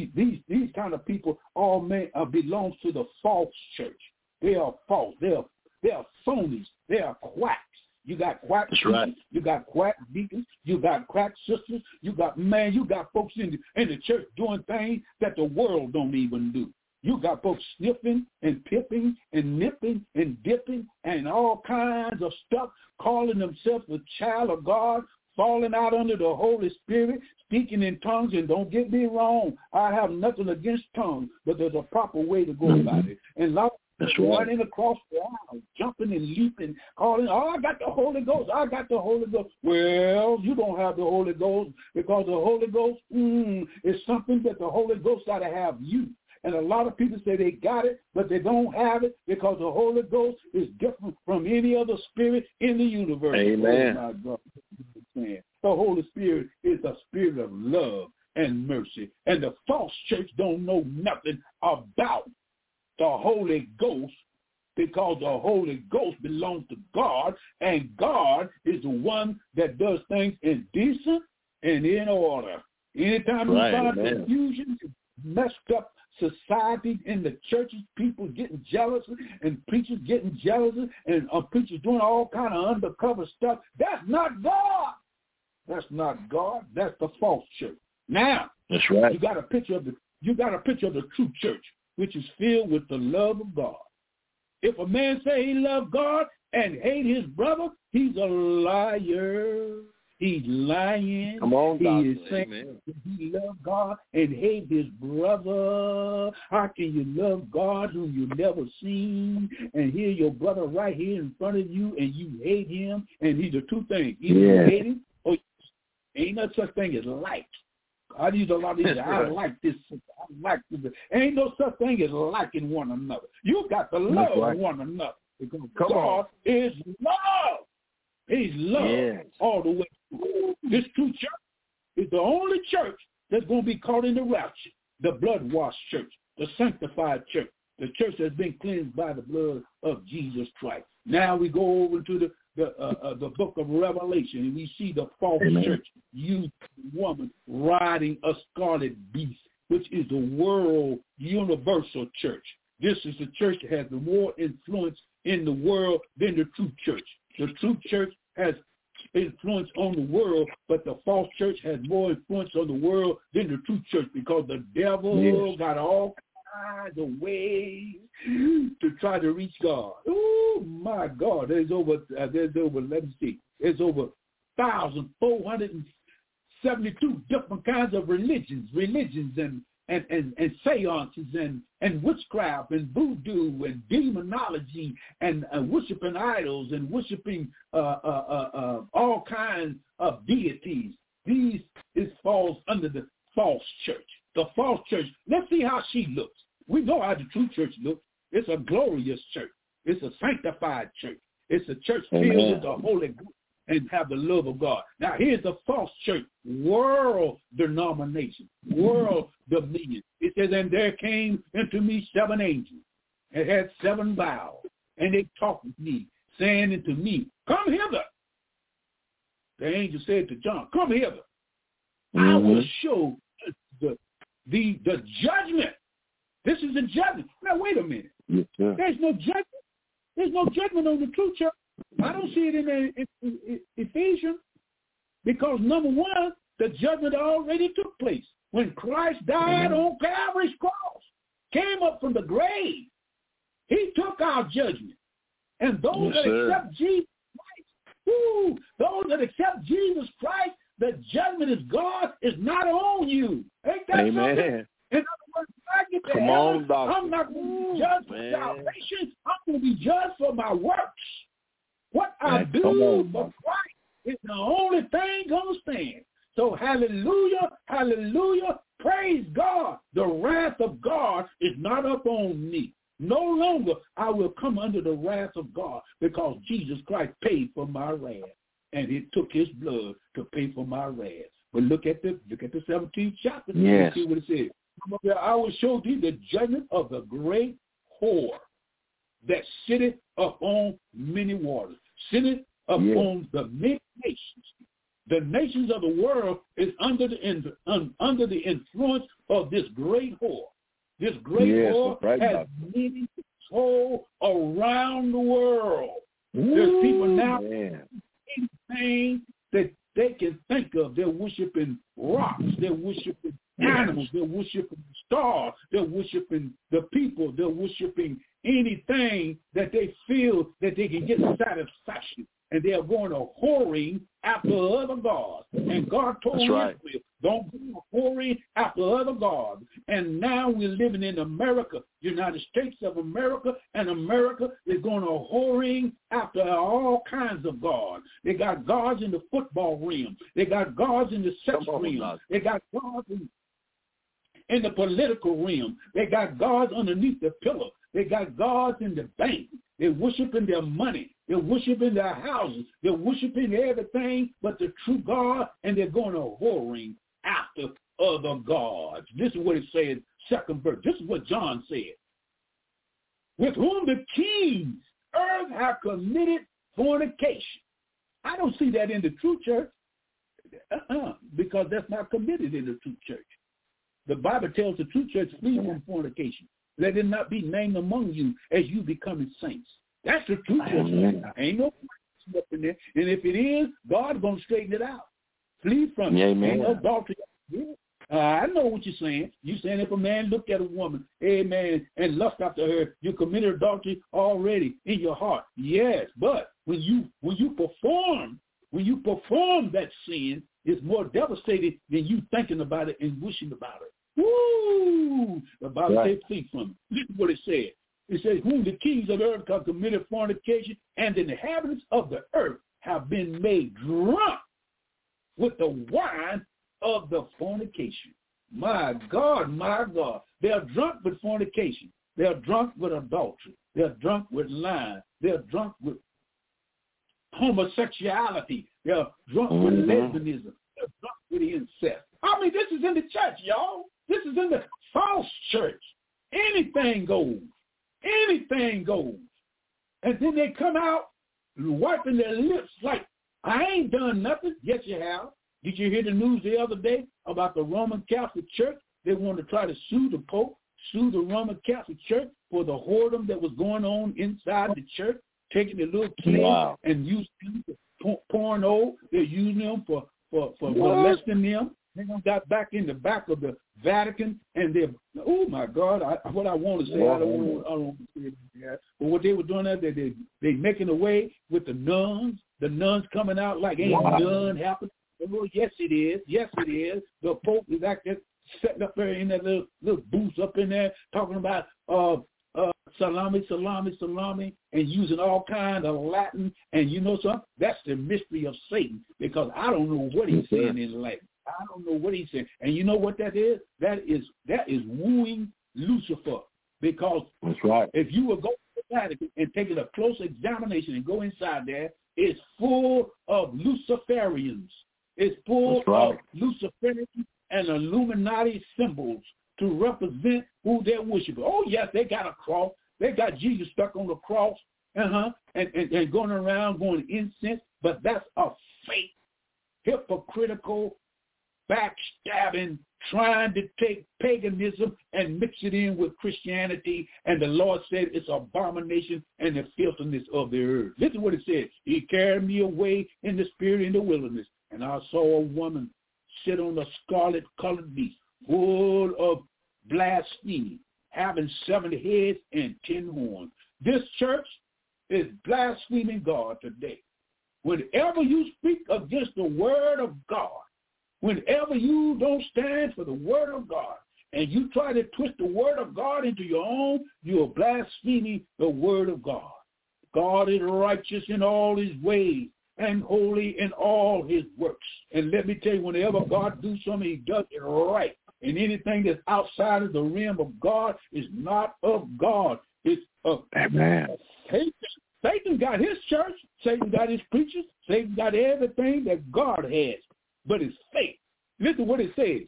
kind of people all belongs to the false church. They are false. They are phonies. They are quacks. You got quack deacons, you got quack deacons, you got quack sisters, you got folks in the church doing things that the world don't even do. You got folks sniffing and pipping and nipping and dipping and all kinds of stuff, calling themselves a child of God, falling out under the Holy Spirit, speaking in tongues. And don't get me wrong, I have nothing against tongues, but there's a proper way to go about it. And a lot of running across the aisle, jumping and leaping, calling, I got the Holy Ghost, I got the Holy Ghost. Well, you don't have the Holy Ghost, because the Holy Ghost is something that the Holy Ghost got to have you. And a lot of people say they got it, but they don't have it, because the Holy Ghost is different from any other spirit in the universe. Amen. Oh, my God. The Holy Spirit is a spirit of love and mercy. And the false church don't know nothing about the Holy Ghost, because the Holy Ghost belongs to God, and God is the one that does things in decent and in order. Anytime you find confusion, messed up society in the churches, people getting jealous and preachers getting jealous and preachers doing all kind of undercover stuff, that's not God. That's not God. That's the false church. Now, that's right. You got a picture of the true church, which is filled with the love of God. If a man say he loves God and hate his brother, he's a liar. He's lying. Come on, he Doctor. Is saying he loves God and hate his brother. How can you love God whom you never seen and hear your brother right here in front of you and you hate him? And these are two things. Either you hate him or ain't no such thing as like. I use a lot of these. I like this. I like this. Ain't no such thing as liking one another. You got to love one another. Because God is love. He's love all the way through. This true church is the only church that's going to be caught in the rapture. The blood-washed church, the sanctified church, the church that's been cleansed by the blood of Jesus Christ. Now we go over to the book of Revelation, and we see the false church use a woman riding a scarlet beast, which is the world universal church. This is the church that has more influence in the world than the true church. The true church has influence on the world, but the false church has more influence on the world than the true church, because the devil got all kinds of ways to try to reach God. Oh my God! There's over 1,472 different kinds of religions and seances and witchcraft and voodoo and demonology and worshiping idols and worshiping all kinds of deities. These falls under the false church. The false church, let's see how she looks. We know how the true church looks. It's a glorious church. It's a sanctified church. It's a church filled with the Holy Ghost and have the love of God. Now, here's the false church, world denomination, world dominion. It says, and there came into me 7 angels, and had 7 vials, and they talked with me, saying unto me, come hither. The angel said to John, come hither. I will show the judgment. This is the judgment. Now, wait a minute. Yes, there's no judgment. There's no judgment on the true church. I don't see it in Ephesians, because number one, the judgment already took place. When Christ died on Calvary's cross, came up from the grave, he took our judgment. And those that accept Jesus Christ, those that accept Jesus Christ, the judgment is God, is not on you. Ain't that something? In other words, when I get to heaven, I'm not going to be judged for salvation. I'm going to be judged for my works. What I do for Christ is the only thing going to stand. So hallelujah, hallelujah, praise God. The wrath of God is not up on me. No longer I will come under the wrath of God, because Jesus Christ paid for my wrath, and he took his blood to pay for my wrath. But look at the 17th chapter. Yes. See what it says. I will show thee the judgment of the great whore that sitteth upon many waters, sitteth upon the many nations. The nations of the world is under the influence of this great whore. This great whore has many souls around the world. There's people now anything that they can think of. They're worshiping rocks. They're worshiping animals. They're worshiping stars. They're worshiping the people. They're worshiping anything that they feel that they can get satisfaction. And they are going to whoring after other gods. And God told Israel, don't go whoring after other gods. And now we're living in America, United States of America, and America is going to whoring after all kinds of gods. They got gods in the football realm. They got gods in the sex realm. They got gods in the political realm. They got gods underneath the pillow. They got gods in the bank. They're worshiping their money. They're worshiping their houses. They're worshiping everything but the true God, and they're going to whoring after other gods. This is what it says, second verse. This is what John said. With whom the kings earth have committed fornication. I don't see that in the true church, because that's not committed in the true church. The Bible tells the true church, flee from fornication. Let it not be named among you as you becoming saints. That's the true church. Ain't no up in there. And if it is, God's going to straighten it out. Flee from it. Ain't no adultery. I know what you're saying. You're saying if a man look at a woman, amen, and lust after her, you committed adultery already in your heart. Yes, but when you perform that sin, it's more devastating than you thinking about it and wishing about it. Woo! The Bible says flee from it. This is what it said. It says, whom the kings of the earth have committed fornication, and the inhabitants of the earth have been made drunk with the wine of the fornication. My God, they are drunk with fornication. They're drunk with adultery. They're drunk with lying. They're drunk with homosexuality. They're drunk with lesbianism. They're drunk with incest. I mean, this is in the church, y'all. This is in the false church. Anything goes. Anything goes. And then they come out wiping their lips like, I ain't done nothing. Yes, you have. Did you hear the news the other day about the Roman Catholic Church? They wanted to try to sue the Pope, sue the Roman Catholic Church for the whoredom that was going on inside the church, taking the little kids and using them for porno. They're using them for molesting them. They got back in the back of the Vatican, and they're, oh my God, what I want to say, I don't want to say it. But what they were doing, they making away with the nuns coming out like ain't none happened. Oh, yes, it is. Yes, it is. The Pope is actually sitting up there in that little booth up in there talking about salami, and using all kinds of Latin. And you know something? That's the mystery of Satan, because I don't know what he's saying in Latin. I don't know what he's saying. And you know what that is? That is wooing Lucifer. Because that's right. If you will go to the Vatican and take a close examination and go inside there, it's full of Luciferians. It's full of Luciferian and Illuminati symbols to represent who they're worshiping. Oh, yes, they got a cross. They got Jesus stuck on the cross, and going around going incense. But that's a fake, hypocritical, backstabbing, trying to take paganism and mix it in with Christianity. And the Lord said it's abomination and the filthiness of the earth. Listen to what it says. He carried me away in the spirit in the wilderness, and I saw a woman sit on a scarlet-colored beast, full of blasphemy, having 7 heads and 10 horns. This church is blaspheming God today. Whenever you speak against the word of God, whenever you don't stand for the word of God, and you try to twist the word of God into your own, you are blaspheming the word of God. God is righteous in all his ways and holy in all his works. And let me tell you, whenever God does something, he does it right. And anything that's outside of the realm of God is not of God. It's of Satan. Satan got his church. Satan got his preachers. Satan got everything that God has. But it's fake. Listen to what it says.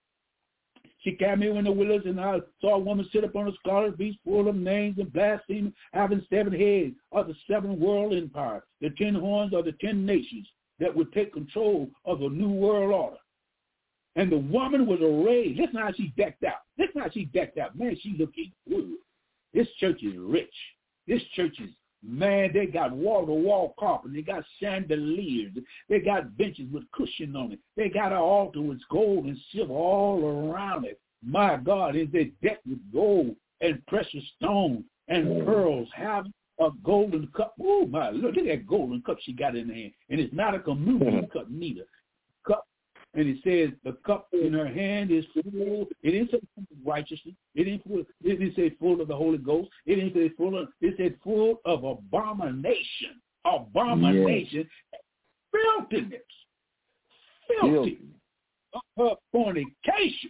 She carried me in the wilderness, and I saw a woman sit upon a scarlet beast full of names and blasphemy, having 7 heads of the 7 world empires, the 10 horns of the 10 nations that would take control of the new world order. And the woman was arrayed. Listen how she decked out. Listen how she decked out. Man, she looking good. This church is rich. This church is, man, they got wall-to-wall carpet. They got chandeliers. They got benches with cushion on it. They got an altar with gold and silver all around it. My God, is they decked with gold and precious stones and pearls, having a golden cup. Oh, my, look at that golden cup she got in her hand. And it's not a communion cup neither. Cup. And it says the cup in her hand is full. It didn't say full of righteousness. It didn't say full of the Holy Ghost. It didn't say full of, it said full of abomination. Abomination. Yes. Filthiness. Filthy. Fornication.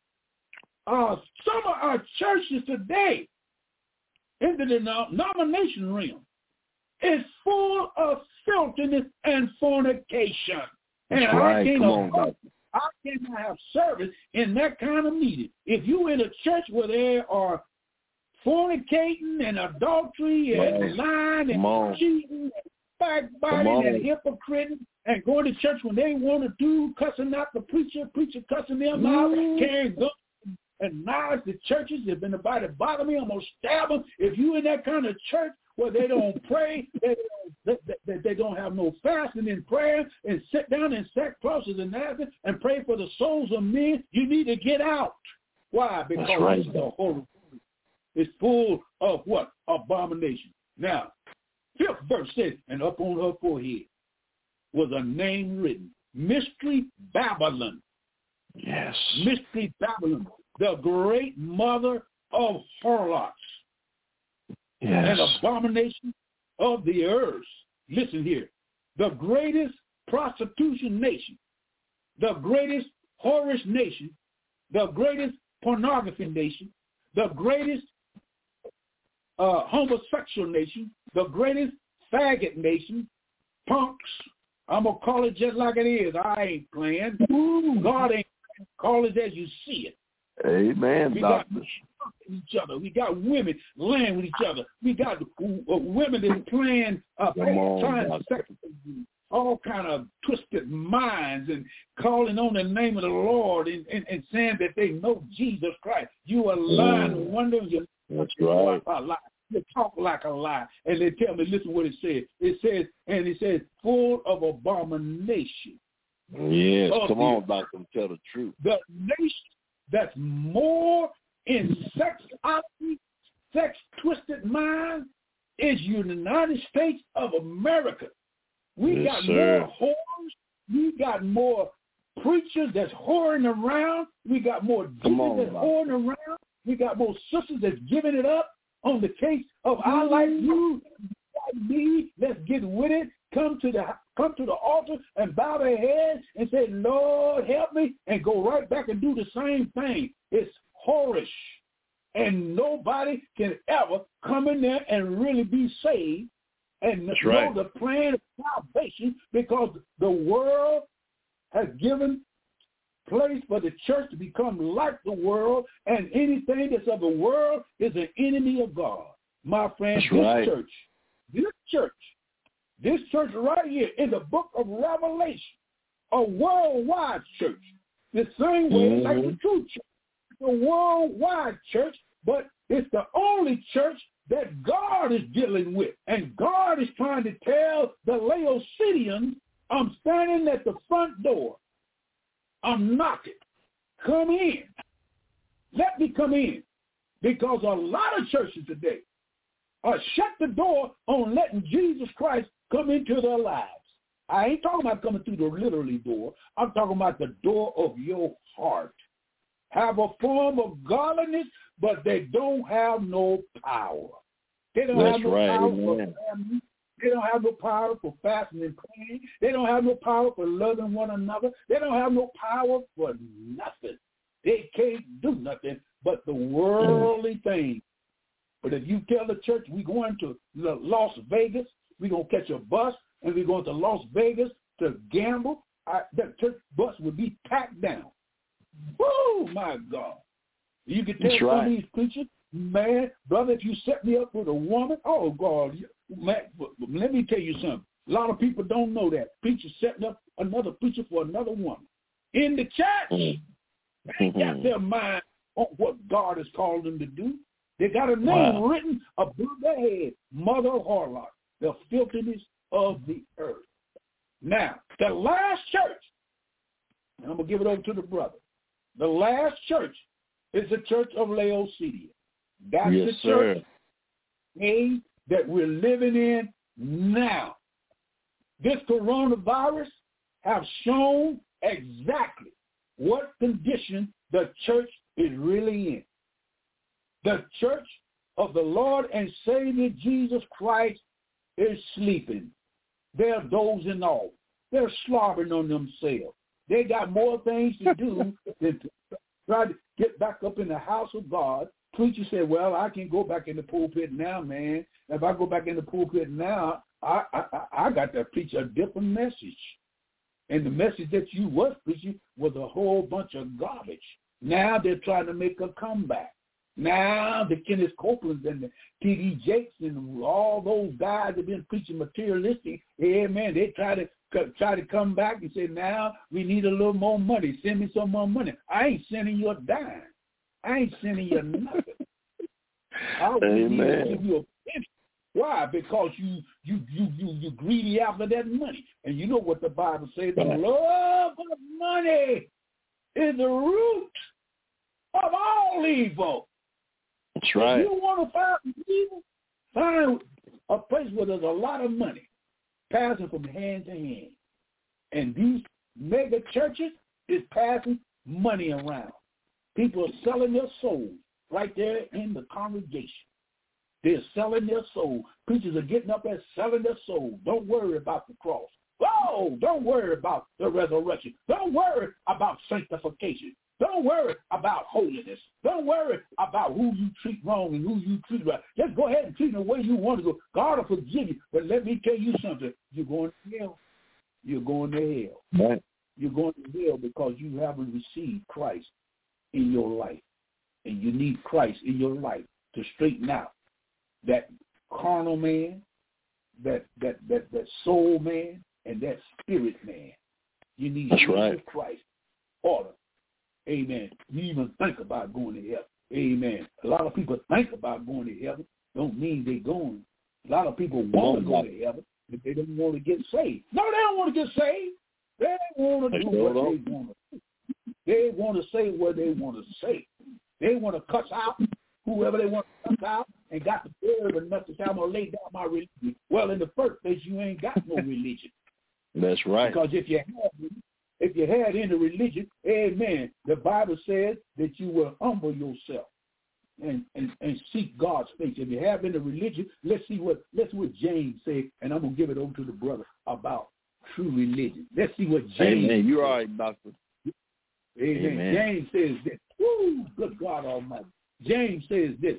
Some of our churches today in the denomination realm is full of filthiness and fornication. And I cannot have service in that kind of meeting. If you in a church where there are fornicating and adultery and lying and cheating and backbiting and hypocriting and going to church when they want to do, cussing out the preacher cussing them out, carrying guns and knives, the churches, if anybody bother me, I'm going to stab them. If you in that kind of church where they don't pray, they don't have no fasting and prayer and sit down and sack crosses and nothing and pray for the souls of men, you need to get out. Why? Because the Holy Spirit is full of what? Abomination. Now, 5th verse says, and up on her forehead was a name written, Mystery Babylon. Yes. Mystery Babylon, the great mother of harlots. Yes. An abomination of the earth. Listen here. The greatest prostitution nation, the greatest whorish nation, the greatest pornography nation, the greatest homosexual nation, the greatest faggot nation, punks. I'm going to call it just like it is. I ain't playing. God ain't playing. Call it as you see it. Amen, we Doctor. got each other. We got women laying with each other. We got women that playing sex, all kind of twisted minds and calling on the name of the Lord and saying that they know Jesus Christ. You are lying, wondering you. That's right. A lie. You talk like a lie. And they tell me, listen what it says. It says, full of abomination. Yes, come on, Doctor, tell the truth. The nation that's more in sexuality, sex-twisted mind is United States of America. We got more whores. We got more preachers that's whoring around. We got more deacons that's whoring around. We got more sisters that's giving it up on the case of I like you, like me. Let's get with it. Come to the altar and bow their heads and say, Lord, help me, and go right back and do the same thing. It's whorish. And nobody can ever come in there and really be saved and know the plan of salvation, because the world has given place for the church to become like the world, and anything that's of the world is an enemy of God. My friend, this church right here in the book of Revelation, a worldwide church, the same way like the true church. It's a worldwide church, but it's the only church that God is dealing with. And God is trying to tell the Laodiceans, I'm standing at the front door. I'm knocking. Come in. Let me come in. Because a lot of churches today shut the door on letting Jesus Christ come into their lives. I ain't talking about coming through the literally door. I'm talking about the door of your heart. Have a form of godliness, but they don't have no power. They don't have no power for family. They don't have no power for fasting and praying. They don't have no power for loving one another. They don't have no power for nothing. They can't do nothing but the worldly thing. But if you tell the church we're going to Las Vegas, we're going to catch a bus, and we're going to Las Vegas to gamble, that church bus would be packed down. Woo, my God. You can tell some of these preachers, man, brother, if you set me up with a woman, oh, God, man, let me tell you something. A lot of people don't know that. Preachers setting up another preacher for another woman. In the church, they got their mind on what God has called them to do. They got a name written above their head, Mother Harlot, the filthiness of the earth. Now, the last church, and I'm going to give it over to the brother. The last church is the church of Laodicea. That's the church that we're living in now. This coronavirus have shown exactly what condition the church is really in. The church of the Lord and Savior Jesus Christ is sleeping. They're dozing off. They're slobbering on themselves. They got more things to do than to try to get back up in the house of God. Preacher said, well, I can go back in the pulpit now, man. If I go back in the pulpit now, I got to preach a different message. And the message that you was preaching was a whole bunch of garbage. Now they're trying to make a comeback. Now the Kenneth Copelands and the T.D. Jakes and all those guys have been preaching materialistic. Yeah, man, they try to come back and say, now we need a little more money. Send me some more money. I ain't sending you a dime. I ain't sending you nothing. I will give you a penny. Why? Because you greedy after that money. And you know what the Bible says, the love of money is the root of all evil. That's right. If you want to find evil, find a place where there's a lot of money passing from hand to hand. And these mega churches is passing money around. People are selling their souls right there in the congregation. They're selling their soul. Preachers are getting up and selling their soul. Don't worry about the cross. Oh, don't worry about the resurrection. Don't worry about sanctification. Don't worry about holiness. Don't worry about who you treat wrong and who you treat right. Just go ahead and treat them the way you want to go. God will forgive you. But let me tell you something. You're going to hell. You're going to hell. Right. You're going to hell because you haven't received Christ in your life. And you need Christ in your life to straighten out that carnal man, that soul man, and that spirit man. You need Jesus Christ. Order. Amen. You even think about going to heaven. Amen. A lot of people think about going to heaven. Don't mean they're going. A lot of people want to go to heaven, but they don't want to get saved. No, they don't want to get saved. They want to do what they want to do. They want to say what they want to say. They want to cuss out whoever they want to cuss out and got the nerve enough to say, I'm going to lay down my religion. Well, in the first place, you ain't got no religion. That's right. Because if you had any religion, amen, the Bible says that you will humble yourself and seek God's face. If you have any religion, let's see what James said, and I'm going to give it over to the brother about true religion. Let's see what James said. You're all right, doctor. Amen. James says this. Woo, good God Almighty. James says this.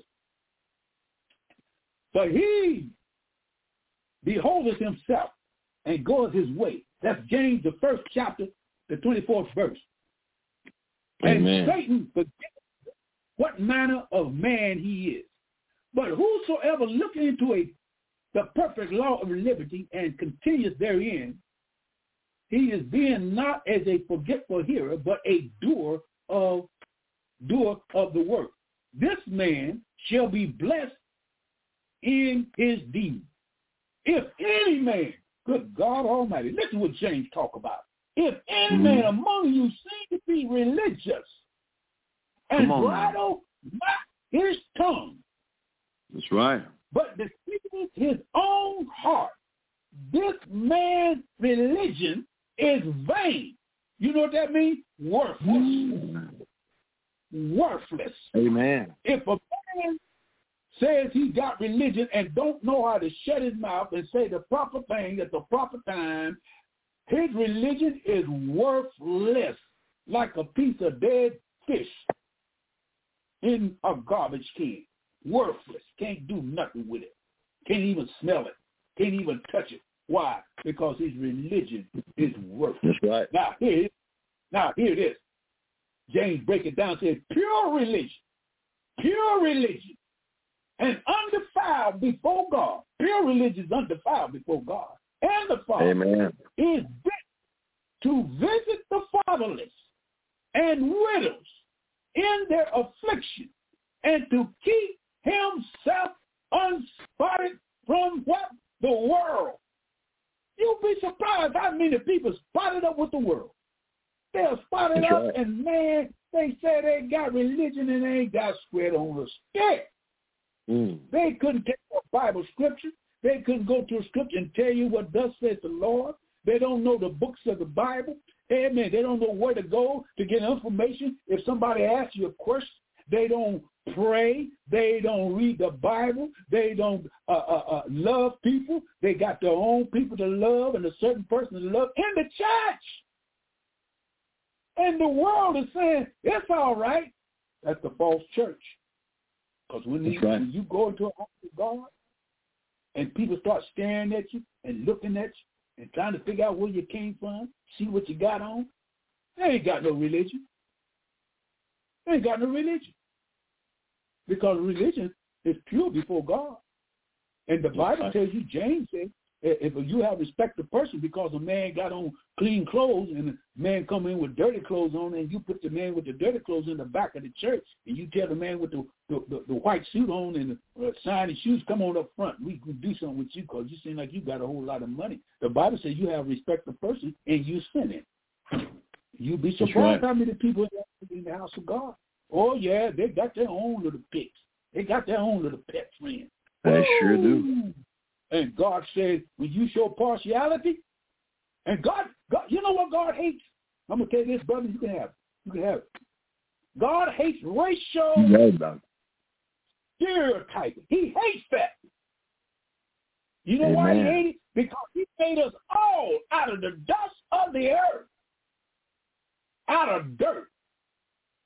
But he beholdeth himself and goeth his way. That's James, the 1st chapter, the 24th verse. And Satan forgets what manner of man he is. But whosoever looketh into the perfect law of liberty and continues therein, he is being not as a forgetful hearer, but a doer of the work. This man shall be blessed in his deed. If any man, good God Almighty, listen to what James talk about. If any man among you seem to be religious and bridle not his tongue, that's right, but deceiveth his own heart, this man's religion is vain. You know what that means? Worthless. Worthless. Amen. If a man says he got religion and don't know how to shut his mouth and say the proper thing at the proper time, his religion is worthless, like a piece of dead fish in a garbage can. Worthless. Can't do nothing with it. Can't even smell it. Can't even touch it. Why? Because his religion is worthless. That's right. Now here it is. James break it down, says pure religion, and undefiled before God. Pure religion is undefiled before God. And the Father is to visit the fatherless and widows in their affliction, and to keep himself unspotted from what? The world. You'll be surprised how many people spotted up with the world. They're spotted up, and man, they say they got religion and they ain't got squared on a stick. They couldn't take a Bible scripture. They couldn't go to a scripture and tell you what thus says the Lord. They don't know the books of the Bible. Amen. They don't know where to go to get information. If somebody asks you a question, they don't pray. They don't read the Bible. They don't love people. They got their own people to love and a certain person to love in the church. And the world is saying, it's all right. That's the false church. Because when you go into a house of God and people start staring at you and looking at you and trying to figure out where you came from, see what you got on, they ain't got no religion. They ain't got no religion. Because religion is pure before God. And the Bible tells you, James said, if you have respect to person because a man got on clean clothes and a man come in with dirty clothes on, and you put the man with the dirty clothes in the back of the church, and you tell the man with the white suit on and the shiny shoes, come on up front. We can do something with you because you seem like you got a whole lot of money. The Bible says you have respect to person and you sinning. You'll be surprised how many people in the house of God. Oh, yeah, they got their own little picks. They got their own little pet friends. They sure do. And God says, when you show partiality, and God, you know what God hates? I'm going to tell you this, brother, you can have it. God hates racial stereotyping. He hates that. You know why he hates it? Because he made us all out of the dust of the earth, out of dirt.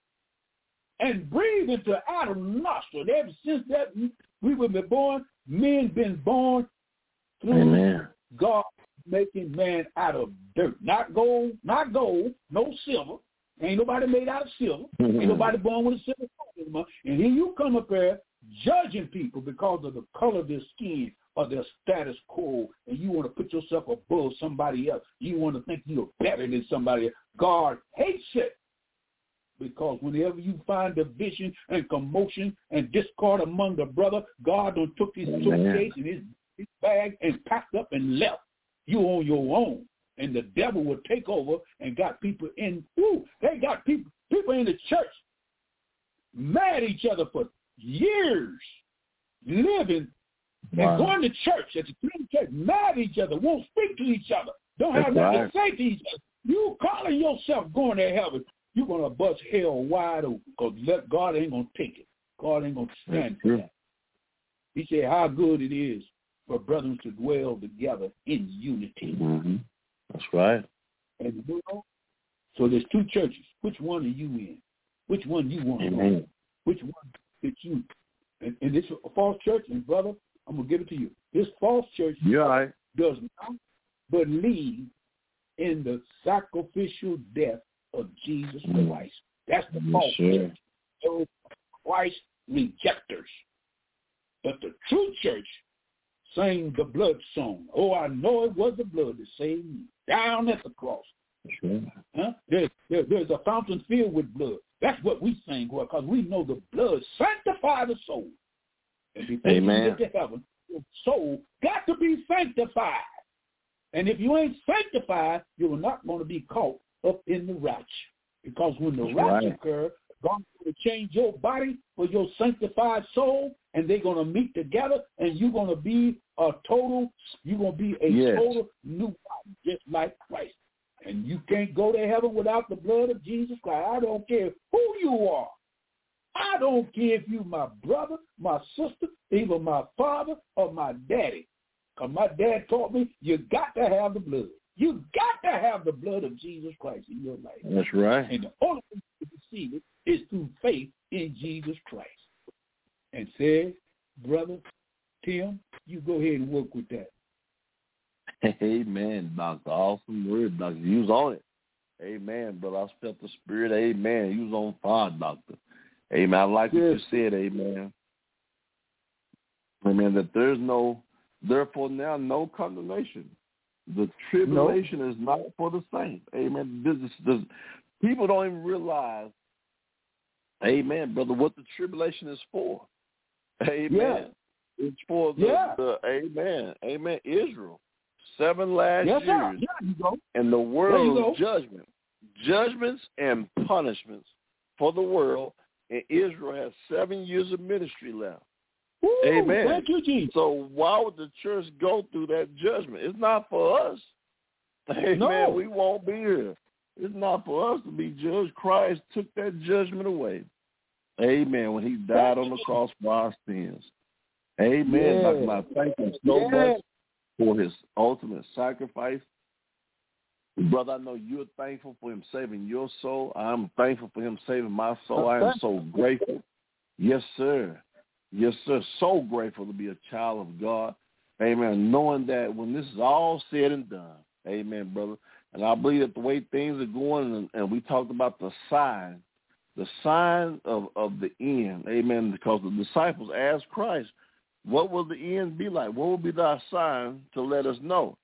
and breathed into Adam's nostril. Ever since that we were born, men been born through God making man out of dirt. Not gold, no silver. Ain't nobody made out of silver. Ain't nobody born with a silver spoon. And here you come up there judging people because of the color of their skin or their status quo, and you want to put yourself above somebody else. You want to think you're better than somebody else. God hates it. Because whenever you find division and commotion and discord among the brother, God done took his suitcase and his bag and packed up and left. You on your own. And the devil will take over and got people in, they got people in the church mad at each other for years, living and going to church, at the Christian church, mad at each other, won't speak to each other, don't have nothing to say to each other. You calling yourself going to heaven, you're going to bust hell wide open because God ain't going to take it. God ain't going to stand for that. He said how good it is for brethren to dwell together in unity. That's right. And so there's two churches. Which one are you in? Which one you want to go? Which one that you? And this false church, and brother, I'm going to give it to you. This false church does not believe in the sacrificial death of Jesus Christ. That's the false church. Those Christ rejectors. But the true church sang the blood song. Oh, I know it was the blood that saved me down at the cross. There's a fountain filled with blood. That's what we sing because we know the blood sanctifies the soul. And before you get to heaven, your soul got to be sanctified. And if you ain't sanctified, you're not going to be caught up in the rapture. Because when the rapture occurs, God's going to change your body for your sanctified soul, and they're going to meet together, and you're going to be a total new body, just like Christ. And you can't go to heaven without the blood of Jesus Christ. I don't care who you are. I don't care if you my brother, my sister, even my father or my daddy. Because my dad taught me you got to have the blood. You got to have the blood of Jesus Christ in your life. That's right. And the only way to receive it is through faith in Jesus Christ. And said, brother Tim, you go ahead and work with that. Amen, Doctor. Awesome word, Doctor. You was on it. Amen, brother. I felt the Spirit. Amen. You was on fire, Doctor. Amen. I like what you said. Amen. Amen. That therefore now no condemnation. The tribulation is not for the saints. Amen. This people don't even realize, amen, brother, what the tribulation is for. Amen. Yeah. It's for the amen, Israel. 7 last years. And the world's judgments and punishments for the world. And Israel has 7 years of ministry left. Woo, amen. Thank you, Jesus. So why would the church go through that judgment? It's not for us. Amen. No. We won't be here. It's not for us to be judged. Christ took that judgment away. Amen. When he died on the cross for our sins. Amen. Dr. I thank him so much for his ultimate sacrifice. Brother, I know you're thankful for him saving your soul. I'm thankful for him saving my soul. I am so grateful. Yes, sir. Yes, sir. So grateful to be a child of God. Amen. Knowing that when this is all said and done, amen, brother. And I believe that the way things are going, and we talked about the sign of the end, amen, because the disciples asked Christ, what will the end be like? What will be thy sign to let us know?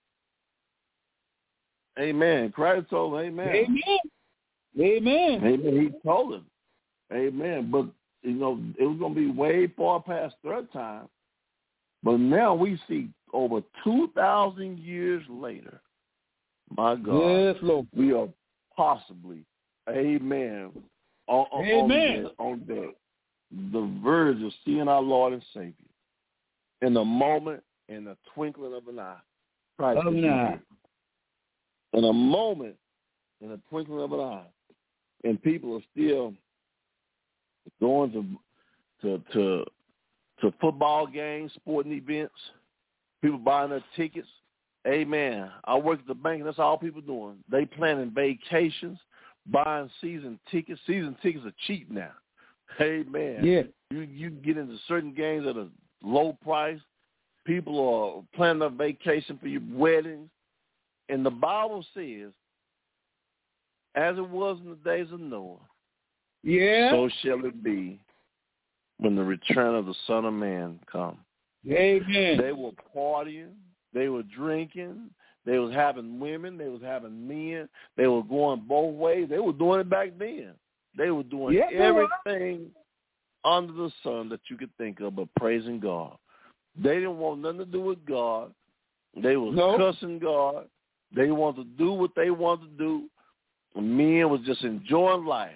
Amen. Christ told him, amen. Amen. Amen. He told him, amen. But, it was going to be way far past their time. But now we see over 2,000 years later, my God, we are possibly, amen, on the verge of seeing our Lord and Savior. In a moment, in the twinkling of an eye. Christ is here. In a moment, in the twinkling of an eye. And people are still going to football games, sporting events, people buying their tickets. Amen. I work at the bank, and that's all people doing. They planning vacations, buying season tickets. Season tickets are cheap now. Amen. Yeah. You get into certain games at a low price. People are planning a vacation for your weddings. And the Bible says, as it was in the days of Noah, so shall it be when the return of the Son of Man comes. Amen. They were partying. They were drinking. They was having women. They was having men. They were going both ways. They were doing it back then. They were doing everything under the sun that you could think of but praising God. They didn't want nothing to do with God. They was cussing God. They wanted to do what they wanted to do. Men was just enjoying life,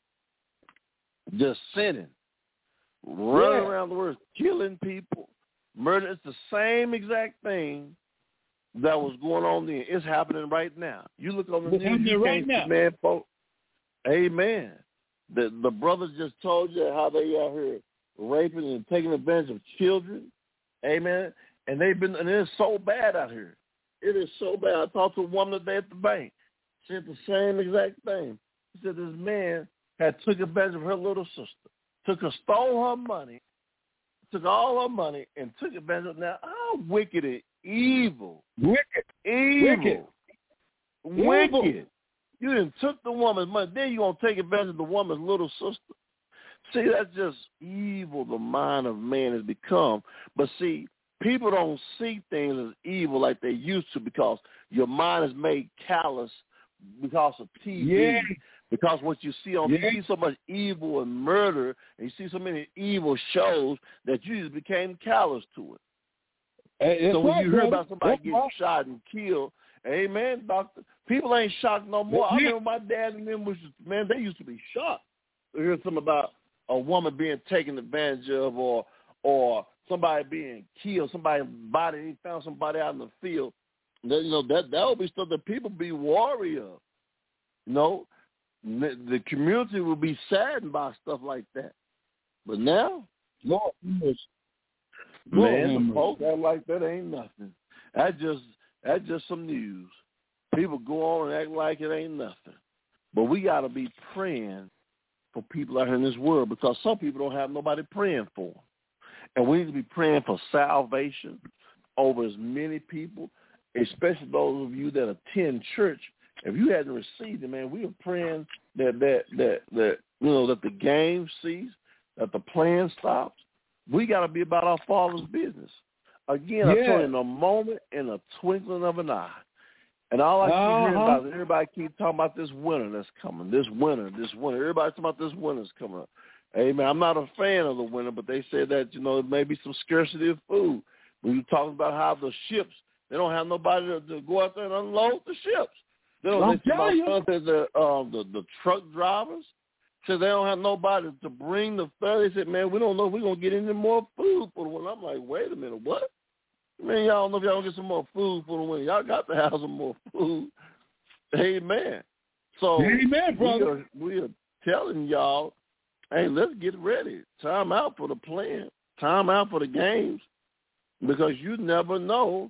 just sinning, running around the world, killing people, murder. It's the same exact thing that was going on then. It's happening right now. You look on the news, you can't see, man, folks. Amen. The brothers just told you how they out here raping and taking advantage of children. Amen. And it's so bad out here. It is so bad. I talked to a woman today at the bank. She said the same exact thing. She said this man had took advantage of her little sister, stole her money, took all her money, and took advantage of. Now, how wicked and evil. Wicked. You done took the woman's money. Then you going to take advantage of the woman's little sister. See, that's just evil the mind of man has become. But see, people don't see things as evil like they used to because your mind is made callous because of TV. Because what you see on, you see so much evil and murder, and you see so many evil shows that you just became callous to it. So when you hear about somebody getting shot and killed, amen, doctor, people ain't shocked no more. I remember my dad and them they used to be shocked to hear something about a woman being taken advantage of or somebody being killed, somebody's body, he found somebody out in the field. That would be stuff that people be worried of. The community will be saddened by stuff like that. But now, Lord, man, the folks act like that ain't nothing. That's just some news. People go on and act like it ain't nothing. But we got to be praying for people out here in this world because some people don't have nobody praying for them. And we need to be praying for salvation over as many people, especially those of you that attend church. If you hadn't received it, man, we are praying that the game cease, that the plan stops. We got to be about our Father's business. Again, I tell you, in a moment, in a twinkling of an eye. And all I keep hearing about is everybody keep talking about this winter that's coming, this winter. Everybody talking about this winter's coming up. Amen. I'm not a fan of the winter, but they said that, there may be some scarcity of food. When you talk about how the ships, they don't have nobody to go out there and unload the ships. They don't the truck drivers. So they don't have nobody to bring the food. They said, man, we don't know if we're going to get any more food for the winter. I'm like, wait a minute, what? Man, y'all don't know if y'all going to get some more food for the winter. Y'all got to have some more food. Amen. So amen, brother. We are telling y'all, hey, let's get ready. Time out for the plan. Time out for the games. Because you never know,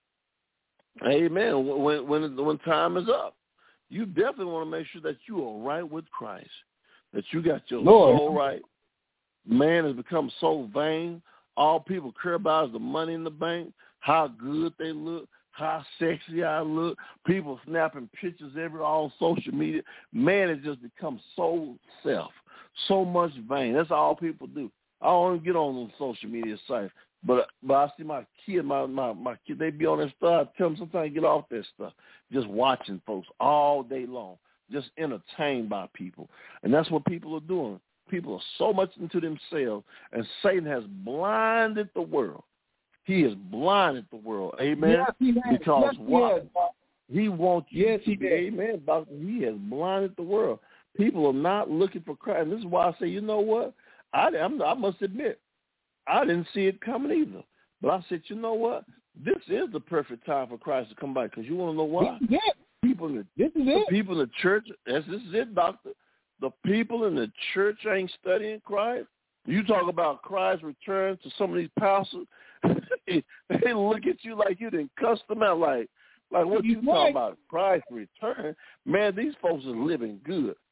amen, when time is up. You definitely want to make sure that you are right with Christ, that you got your soul right. Man has become so vain. All people care about is the money in the bank, how good they look, how sexy I look. People snapping pictures on social media. Man has just become so so much vain. That's all people do. I don't get on those social media sites. But I see my kid, my kid, they be on that stuff. I tell them sometimes get off that stuff. Just watching folks all day long, just entertained by people. And that's what people are doing. People are so much into themselves, and Satan has blinded the world. He has blinded the world. Amen? Yes, he has. Because why? He wants you to be. Amen. He has blinded the world. People are not looking for Christ. And this is why I say, you know what? I must admit, I didn't see it coming either. But I said, you know what? This is the perfect time for Christ to come back. Because you want to know why? People in the church, this is it, doctor. The people in the church ain't studying Christ. You talk about Christ's return to some of these pastors, they look at you like you didn't cuss them out. Like what you talking about? Christ's return? Man, these folks are living good.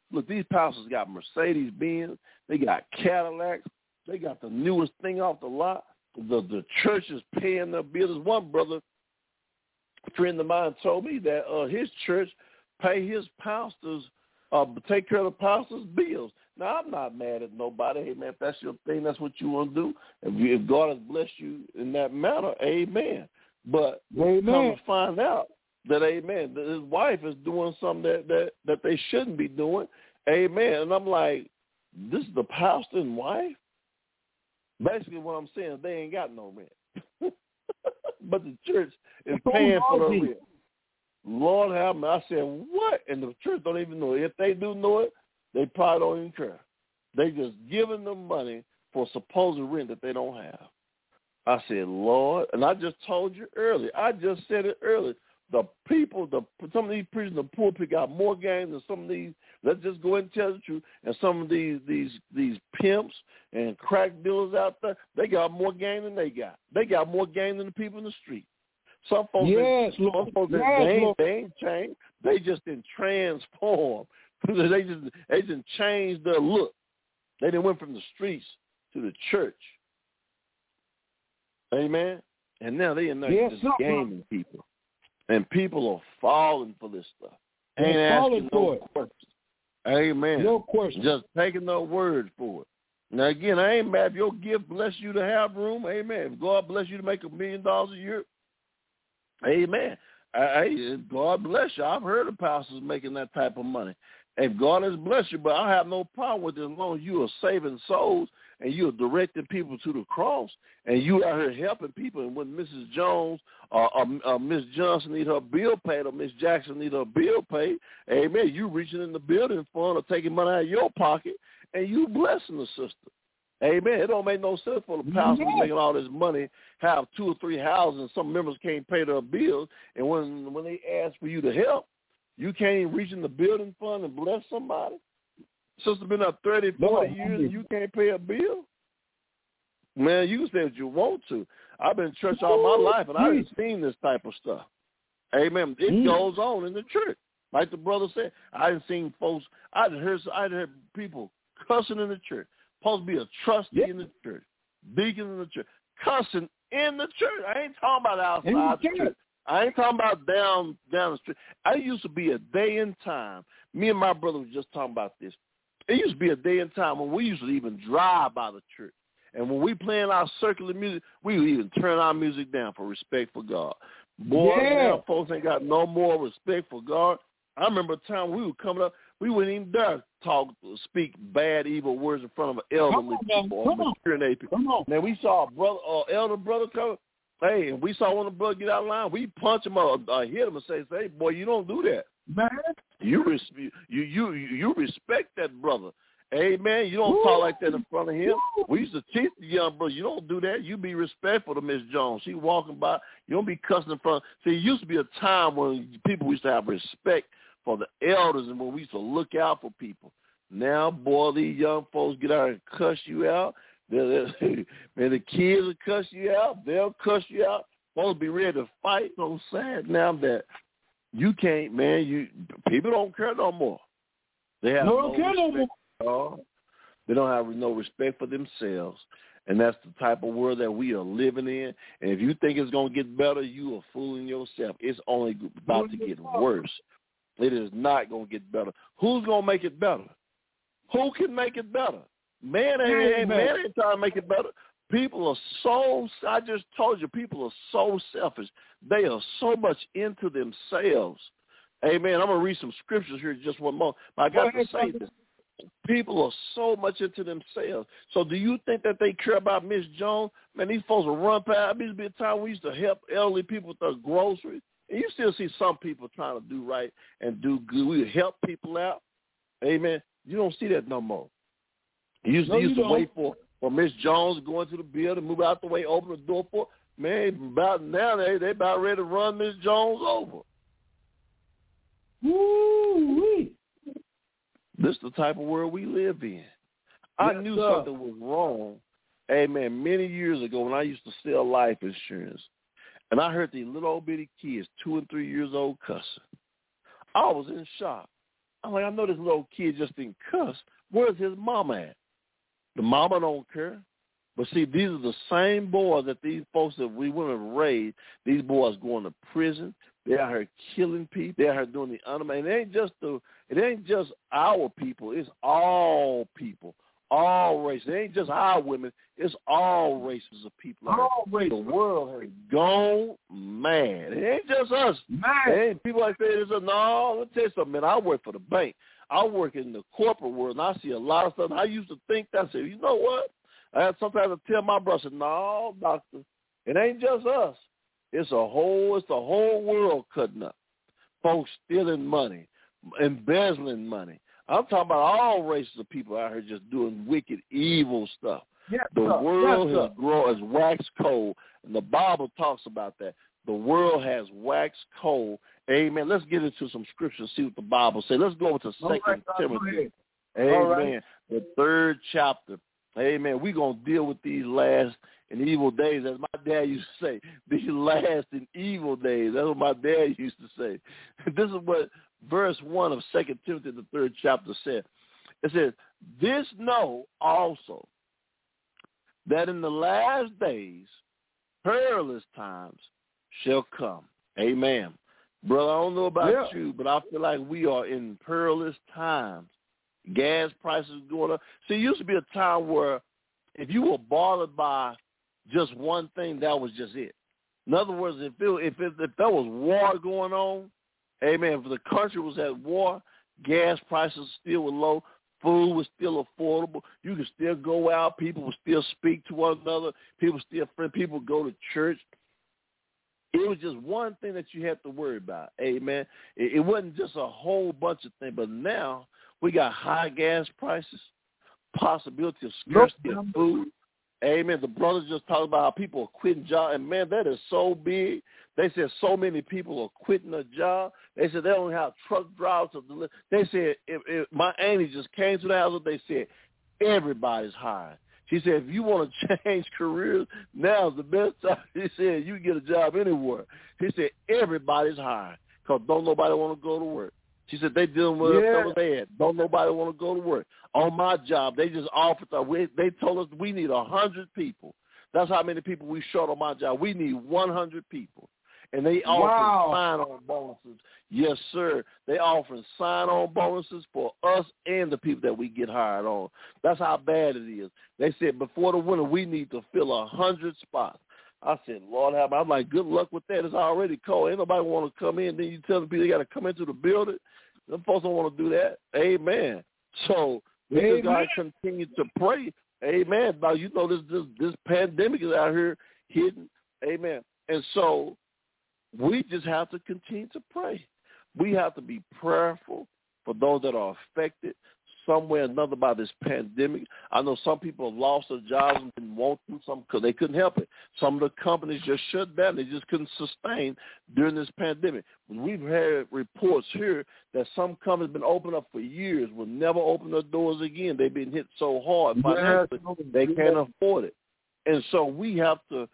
Look, these pastors got Mercedes-Benz. They got Cadillacs. They got the newest thing off the lot. The church is paying their bills. One brother, a friend of mine, told me that his church pay his pastors, take care of the pastors' bills. Now, I'm not mad at nobody. Hey, man, if that's your thing, that's what you want to do. If God has blessed you in that manner, amen. But come to find out that, amen, that his wife is doing something that they shouldn't be doing, amen. And I'm like, this is the pastor and wife? Basically what I'm saying is they ain't got no rent. But the church is paying for the rent. Lord have me. I said, what? And the church don't even know it. If they do know it, they probably don't even care. They just giving them money for supposed rent that they don't have. I said, Lord, and I just told you earlier. I just said it earlier. The people, some of these preachers in the pulpit got more game than some of these. Let's just go ahead and tell the truth. And some of these pimps and crack dealers out there, they got more game than they got. They got more game than the people in the street. Some folks, they ain't changed. They just didn't transform. They just changed their look. They didn't went from the streets to the church. Amen. And now they are just gaming people. And people are falling for this stuff. Ain't asking no questions. Amen. No question. Just taking no word for it. Now, again, I ain't mad if your gift bless you to have room. Amen. If God bless you to make $1 million a year, amen. God bless you. I've heard of pastors making that type of money. If God has blessed you, but I have no problem with it as long as you are saving souls and you are directing people to the cross and you are here helping people. And when Mrs. Jones or Miss Johnson need her bill paid or Miss Jackson need her bill paid, amen, you reaching in the building fund or taking money out of your pocket and you blessing the sister. Amen. It don't make no sense for the pastors making all this money, have 2 or 3 houses, and some members can't pay their bills. And when they ask for you to help, you can't even reach in the building fund and bless somebody. Sister been up 30, 40 years and you can't pay a bill? Man, you can say what you want to. I've been in church all my life, and I haven't seen this type of stuff. Amen. It goes on in the church. Like the brother said, I done seen folks, I heard people cussing in the church. Supposed to be a trustee in the church, deacon in the church, cussing in the church. I ain't talking about outside the church. I ain't talking about down the street. I used to be a day in time. Me and my brother was just talking about this. It used to be a day in time when we used to even drive by the church. And when we playing our circular music, we would even turn our music down for respect for God. Boy, now folks ain't got no more respect for God. I remember a time we were coming up, we wouldn't even dare speak bad, evil words in front of an elderly people or mature people. Now, we saw a brother or elder brother come. Hey, and we saw one of the brothers get out of line, we punch him or hit him and say, hey, boy, you don't do that. Man. You respect that brother. Amen. You don't talk like that in front of him. We used to teach the young brother, you don't do that. You be respectful to Miss Jones. She walking by. You don't be cussing in front. See, it used to be a time when people used to have respect for the elders and when we used to look out for people. Now, boy, these young folks get out and cuss you out. Man, the kids will cuss you out. They'll cuss you out. Folks be ready to fight. So sad now that you can't, man. People don't care no more. They have no respect. They don't have no respect for themselves. And that's the type of world that we are living in. And if you think it's going to get better, you are fooling yourself. It's only about to get worse. It is not going to get better. Who's going to make it better? Who can make it better? Man ain't trying to make it better. People are so, I just told you, people are so selfish. They are so much into themselves. Amen. I'm going to read some scriptures here in just one moment. But I got to say this. People are so much into themselves. So do you think that they care about Miss Jones? Man, these folks will run past. There used to be a time we used to help elderly people with their groceries. And you still see some people trying to do right and do good. We help people out. Amen. You don't see that no more. You used to wait for Miss Jones to go into the building, move out the way, open the door for. Man, about now they about ready to run Miss Jones over. Woo-wee. This is the type of world we live in. I knew something was wrong, amen, many years ago when I used to sell life insurance. And I heard these little old bitty kids, 2 and 3 years old, cussing. I was in shock. I'm like, I know this little kid just didn't cuss. Where's his mama at? The mama don't care. But see, these are the same boys that these folks that we would have raised. These boys going to prison. They're out here killing people. They're out here doing the unimaginable. It ain't just our people. It's all people, all races. It ain't just our women. It's all races of people. All races. The world has gone mad. It ain't just us. Man. It ain't people like that. No, let me tell you something, man. I work for the bank. I work in the corporate world, and I see a lot of stuff. I used to think that. I said, you know what? I had sometimes to tell my brother, no, doctor, it ain't just us. It's the whole world cutting up. Folks stealing money, embezzling money. I'm talking about all races of people out here just doing wicked, evil stuff. Yes, the sir. world Yes, has grown as waxed cold, and the Bible talks about that. The world has waxed cold. Amen. Let's get into some scripture and see what the Bible says. Let's go to 2 Timothy. Amen. Right. The 3rd chapter. Amen. We're going to deal with these last and evil days. As my dad used to say, these last and evil days. That's what my dad used to say. This is what verse 1 of 2 Timothy, the 3rd chapter said. It says, this know also that in the last days perilous times shall come. Amen. Brother, I don't know about you, but I feel like we are in perilous times. Gas prices going up. See, it used to be a time where if you were bothered by just one thing, that was just it. In other words, if there was war going on, amen, if the country was at war, gas prices still were low, food was still affordable, you could still go out, people would still speak to one another, people would go to church. It was just one thing that you had to worry about, amen. It wasn't just a whole bunch of things, but now we got high gas prices, possibility of scarcity of food. Amen. The brothers just talked about how people are quitting jobs, and, man, that is so big. They said so many people are quitting a job. They said they don't have truck drivers to deliver. They said, if my auntie just came to the house, they said, everybody's hiring. She said, if you want to change careers, now's the best time. She said, you can get a job anywhere. She said, everybody's hiring because don't nobody want to go to work. She said, they dealing with us they had. Don't nobody want to go to work. On my job, they just offered, they told us we need 100 people. That's how many people we short on my job. We need 100 people. And they offer sign-on bonuses. Yes, sir. They offer sign-on bonuses for us and the people that we get hired on. That's how bad it is. They said before the winter, we need to fill 100 spots. I said, Lord have mercy. I'm like, good luck with that. It's already cold. Ain't nobody want to come in. Then you tell the people they got to come into the building. Them folks don't want to do that. Amen. So we just got to continue to pray. Amen. Now, you know, this pandemic is out here hidden. Amen. And so we just have to continue to pray. We have to be prayerful for those that are affected some way or another by this pandemic. I know some people have lost their jobs and didn't want to, some because they couldn't help it. Some of the companies just shut down. They just couldn't sustain during this pandemic. We've had reports here that some companies have been open up for years, will never open their doors again. They've been hit so hard financially, they can't afford it. And so we have to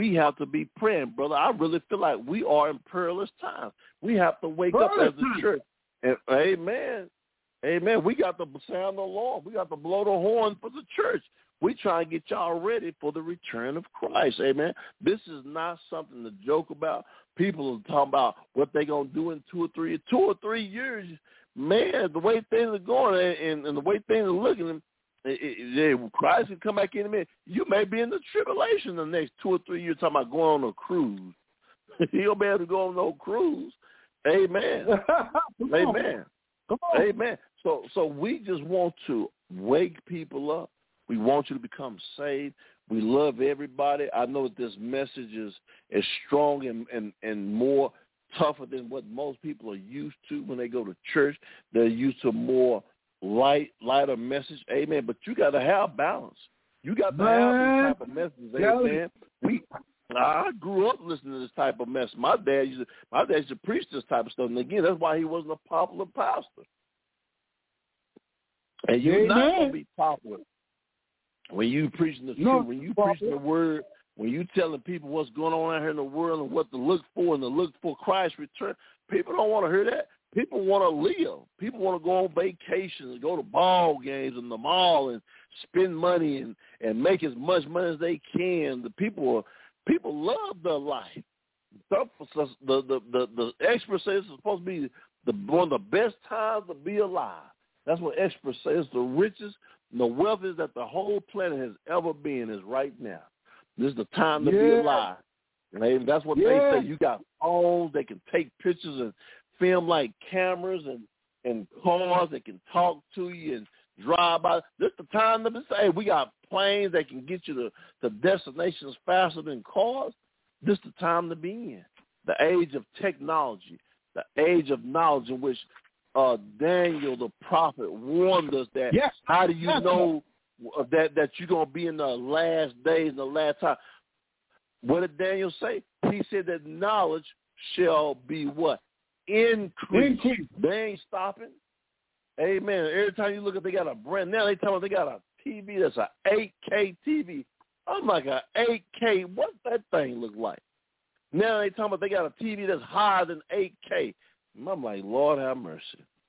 be praying, brother. I really feel like we are in perilous times. We have to wake up as a church. And, amen. Amen. We got to sound the alarm. We got to blow the horn for the church. We try and get y'all ready for the return of Christ. Amen. This is not something to joke about. People are talking about what they're going to do in 2 or 3 years. Man, the way things are going and the way things are looking, Christ can come back in a minute. You may be in the tribulation the next 2 or 3 years talking about going on a cruise. You'll be able to go on no cruise. Amen. Amen. Come on. Amen. So we just want to wake people up. We want you to become saved. We love everybody. I know that this message is strong and more tougher than what most people are used to when they go to church. They're used to more lighter message. Amen. But you got to have balance. You got to have these type of messages. Amen. I grew up listening to this type of mess. My dad used to preach this type of stuff. And again, that's why he wasn't a popular pastor. And you're not going to be popular when you preaching the truth, when you preaching the word, when you telling people what's going on out here in the world and what to look for and to look for Christ's return. People don't want to hear that. people want to live. People want to go on vacations, go to ball games in the mall and spend money and make as much money as they can. The people love their life. The experts say this is supposed to be one of the best times to be alive. That's what experts say. It's the richest and the wealthiest that the whole planet has ever been is right now. This is the time to be alive. And that's what they say. You got phones. They can take pictures and film like cameras and cars that can talk to you and drive by. This is the time to say, hey, we got planes that can get you to destinations faster than cars. This is the time to be in. The age of technology, the age of knowledge in which Daniel the prophet warned us that how do you know that you're going to be in the last days and the last time? What did Daniel say? He said that knowledge shall be what? Increase. They ain't stopping. Amen. Every time you look at, they got a brand. Now they tell me they got a TV that's a 8K TV. I'm like, a 8K. What's that thing look like? Now they talking about they got a TV that's higher than 8K. And I'm like, Lord have mercy.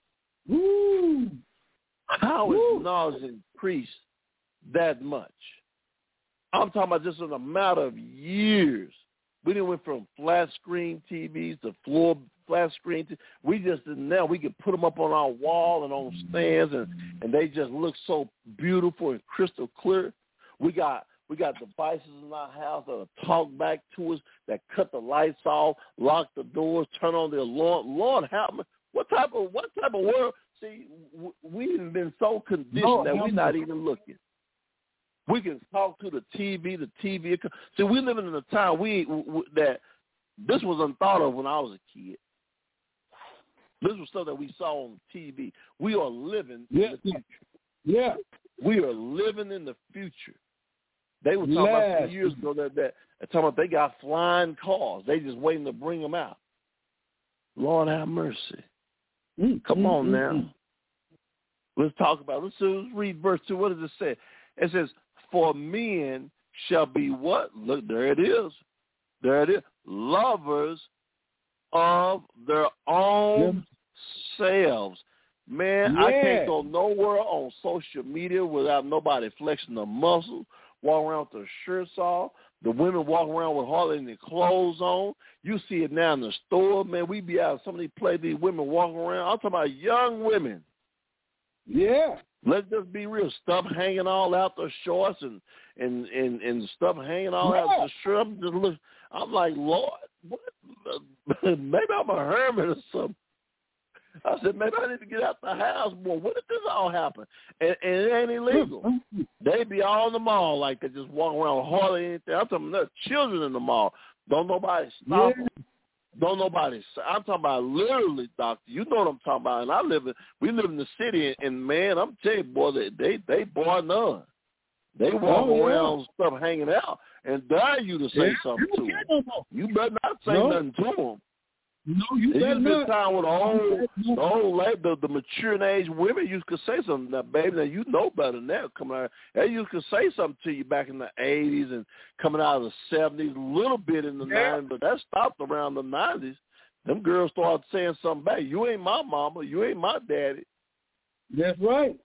Woo. How is knowledge increased that much? I'm talking about just in a matter of years. We done went from flat screen TVs to flat screen. We just now we can put them up on our wall and on stands, and they just look so beautiful and crystal clear. We got devices in our house that'll talk back to us, that cut the lights off, lock the doors, turn on the alarm. Lord help me. What type of world? See, we've been so conditioned that we're not even looking. We can talk to the TV. See, we living in a time that this was unthought of when I was a kid. This was stuff that we saw on TV. We are living in the future. Yeah. We are living in the future. They were talking about 2 years ago that talking about they got flying cars. They just waiting to bring them out. Lord have mercy. Come on now. Let's talk about it. Let's read verse 2. What does it say? It says, for men shall be what? Look, there it is. There it is. Lovers of their own selves. Man, I can't go nowhere on social media without nobody flexing their muscles, walking around with their shirts off. The women walking around with hardly any clothes on. You see it now in the store, man. We be out some of these places, these women walking around. I'm talking about young women. Yeah. Let's just be real. Stuff hanging all out their shorts and stuff hanging all out the shirt. I'm like, Lord, what? Maybe I'm a hermit or something. I said, maybe I need to get out the house more. When did this all happen? And it ain't illegal. They be all in the mall like they just walk around with hardly anything. I'm talking about children in the mall. Don't nobody stop them. Don't nobody. I'm talking about literally, doctor. You know what I'm talking about. And we live in the city, and man, I'm telling you, boy, they bar none. They walk around with stuff hanging out and dare you to say something to them. You better not say nothing to them. No, you better not. Time with the old lady, the maturing age women used to say something. Now, baby, now you know better than that. Coming out, they used to say something to you back in the 80s and coming out of the 70s, a little bit in the 90s, but that stopped around the 90s. Them girls started saying something back. You ain't my mama. You ain't my daddy. That's right.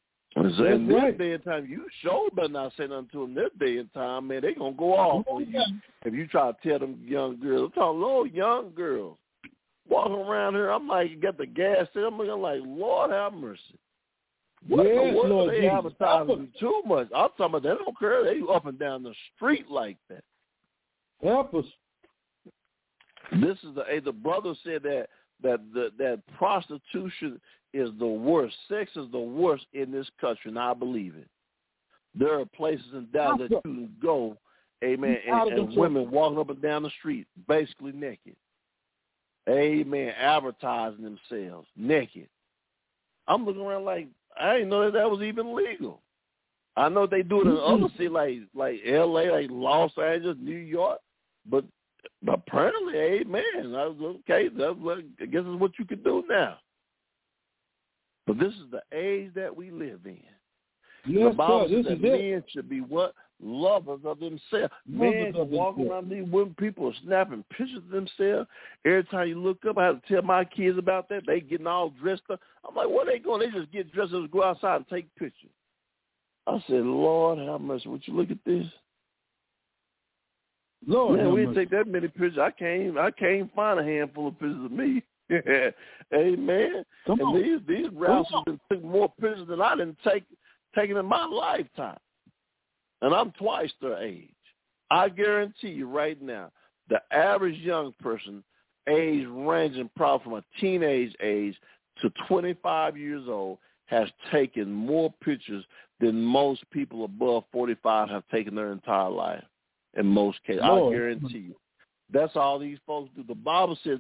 In this day and time, you sure better not say nothing to them this day and time, man. They going to go off on you if you try to tell them young girls. I'm talking little young girls walking around here. I'm like, get the gas in. I'm looking like, Lord have mercy. What in the world? They advertising too much. I'm talking about they don't care. They up and down the street like that. Help us. This is the brother said that prostitution is the worst. Sex is the worst in this country, and I believe it. There are places in Dallas that you can go, amen, and women walking up and down the street, basically naked. Amen, advertising themselves naked. I'm looking around like, I didn't know that was even legal. I know they do it in other cities like L.A., like Los Angeles, New York, but apparently, amen, I was okay. I guess it's what you can do now. But this is the age that we live in. Yes, the Bible says that men should be what? lovers of themselves. Men walking around these women, people are snapping pictures of themselves. Every time you look up, I have to tell my kids about that. They getting all dressed up. I'm like, where they going? They just get dressed up, go outside and take pictures. I said, Lord, how much would you look at this? Lord, man, we didn't take that many pictures. I can't find a handful of pictures of me. Amen. Come on. And these rappers took more pictures than I didn't taken in my lifetime. And I'm twice their age. I guarantee you right now, the average young person, age ranging probably from a teenage age to 25 years old, has taken more pictures than most people above 45 have taken their entire life. In most cases, I guarantee you. That's all these folks do. The Bible says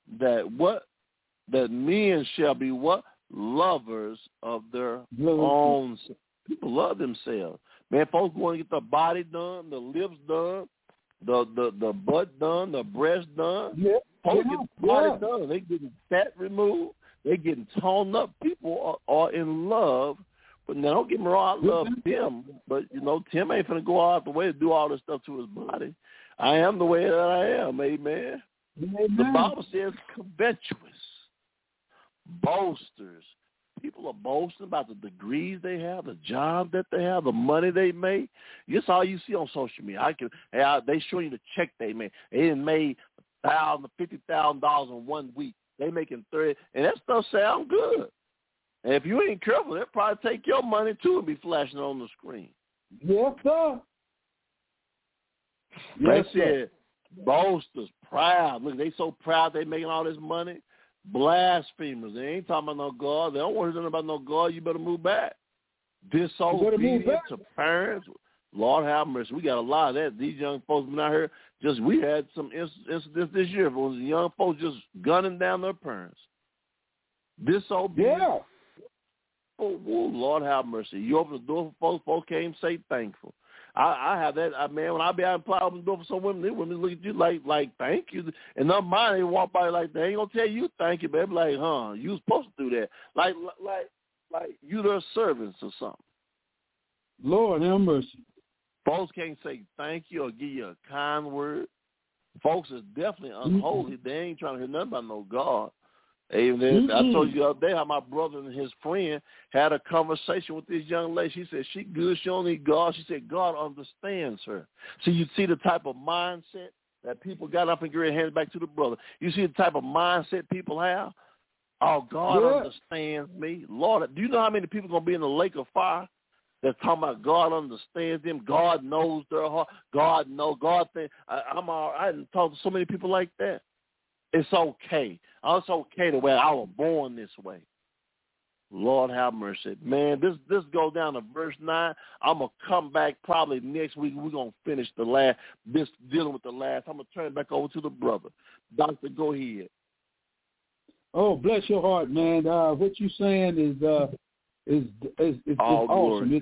that men shall be what? Lovers of their own. People love themselves. Man, folks want to get the body done, the lips done, the butt done, the breast done. Yeah. Folks get the body done. They getting fat removed. They getting toned up. People are in love. But now, don't get me wrong, I love Tim. But, Tim ain't finna go out the way to do all this stuff to his body. I am the way that I am, amen. The Bible says covetous, boasters. People are boasting about the degrees they have, the job that they have, the money they make. That's all you see on social media. They show you the check they made. They didn't made $1,000, $50,000 in 1 week. They making 30, and that stuff sound good. And if you ain't careful, they'll probably take your money too and be flashing on the screen. Yes, sir. They said boasters, proud. Look, they so proud they making all this money. Blasphemers. They ain't talking about no God. They don't want to hear about no God. You better move back. Disobedient to parents. Lord have mercy. We got a lot of that. These young folks been out here. We had some incidents this year. It was young folks just gunning down their parents. Disobedient. Yeah. Oh, Lord have mercy. You open the door for folks can't say thankful. I have that, man, when I be out and open the door for some women, they women look at you like thank you. And their mind, they walk by like, they ain't going to tell you thank you, baby. Like, you was supposed to do that. Like you their servants or something. Lord have mercy. Folks can't say thank you or give you a kind word. Folks is definitely unholy. They ain't trying to hear nothing about no God. Amen. I told you the other day how my brother and his friend had a conversation with this young lady. She said, she good, she don't need God. She said, God understands her. So you see the type of mindset that people got up and get their hands back to the brother. You see the type of mindset people have? Oh, God understands me. Lord, do you know how many people are going to be in the lake of fire? They're talking about God understands them. God knows their heart. God knows. God thinks. I didn't talk to so many people like that. It's okay. It's okay the way I was born this way. Lord have mercy. Man, this goes down to verse 9. I'm going to come back probably next week. We're going to finish dealing with the last. I'm going to turn it back over to the brother. Doctor, go ahead. Oh, bless your heart, man. What you're saying is awesome.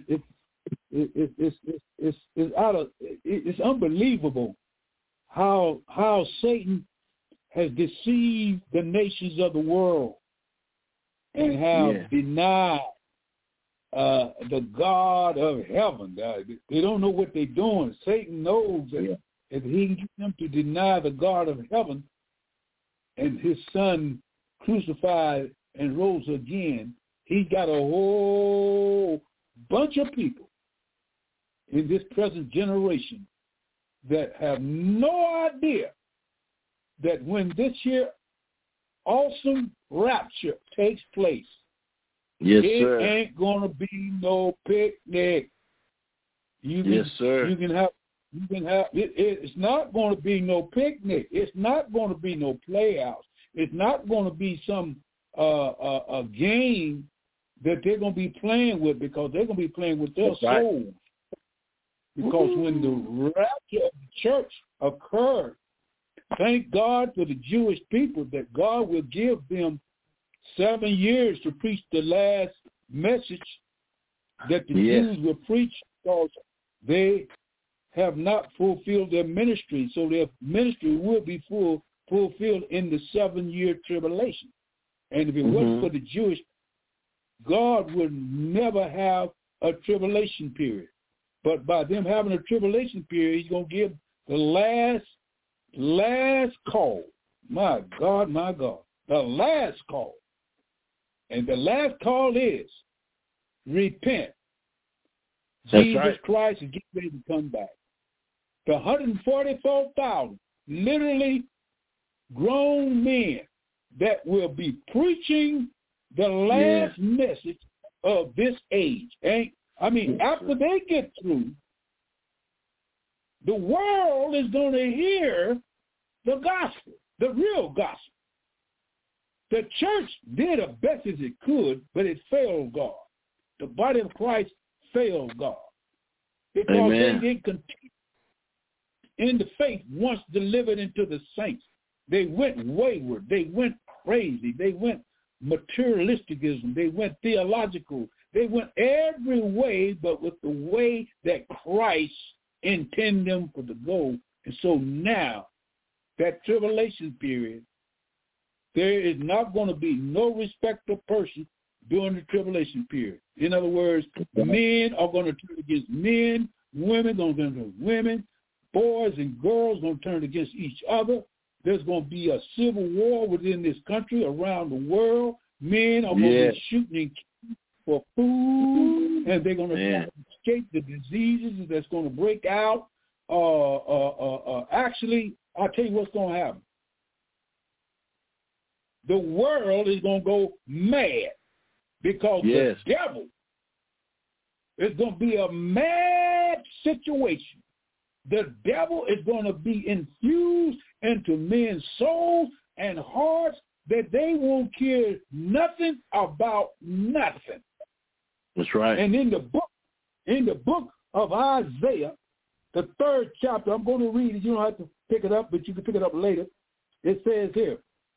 It's unbelievable how Satan has deceived the nations of the world and have denied the God of heaven. They don't know what they're doing. Satan knows that if he can get them to deny the God of heaven and his son crucified and rose again, he's got a whole bunch of people in this present generation that have no idea that when this here awesome rapture takes place, it ain't going to be no picnic. You can have, it's not going to be no picnic. It's not going to be no playhouse. It's not going to be some a game that they're going to be playing with, because they're going to be playing with their souls. Because when the rapture of the church occurred, thank God for the Jewish people that God will give them 7 years to preach the last message that the Jews will preach, because they have not fulfilled their ministry. So their ministry will be fulfilled in the 7-year tribulation. And if it wasn't for the Jewish, God would never have a tribulation period. But by them having a tribulation period, he's going to give the last call. My God, the last call. And the last call is repent. That's Jesus right. Christ is getting ready to come back. The 144,000 literally grown men that will be preaching the last message of this age. After they get through, the world is going to hear the gospel, the real gospel. The church did the best as it could, but it failed God. The body of Christ failed God because they didn't continue in the faith once delivered into the saints. They went wayward. They went crazy. They went materialisticism. They went theological. They went every way but with the way that Christ intended them to go. And so now, that tribulation period, there is not going to be no respect of person during the tribulation period. In other words, men are going to turn against men, women are going to turn against women, boys and girls are going to turn against each other. There's going to be a civil war within this country, around the world. Men are going to be shooting and killing for food, and they're going to escape the diseases that's going to break out. Actually, I'll tell you what's going to happen. The world is going to go mad because the devil is going to be a mad situation. The devil is going to be infused into men's souls and hearts that they won't care nothing about nothing. That's right. And in the book of Isaiah, the 3rd chapter, I'm going to read it. You don't have to pick it up, but you can pick it up later. It says here,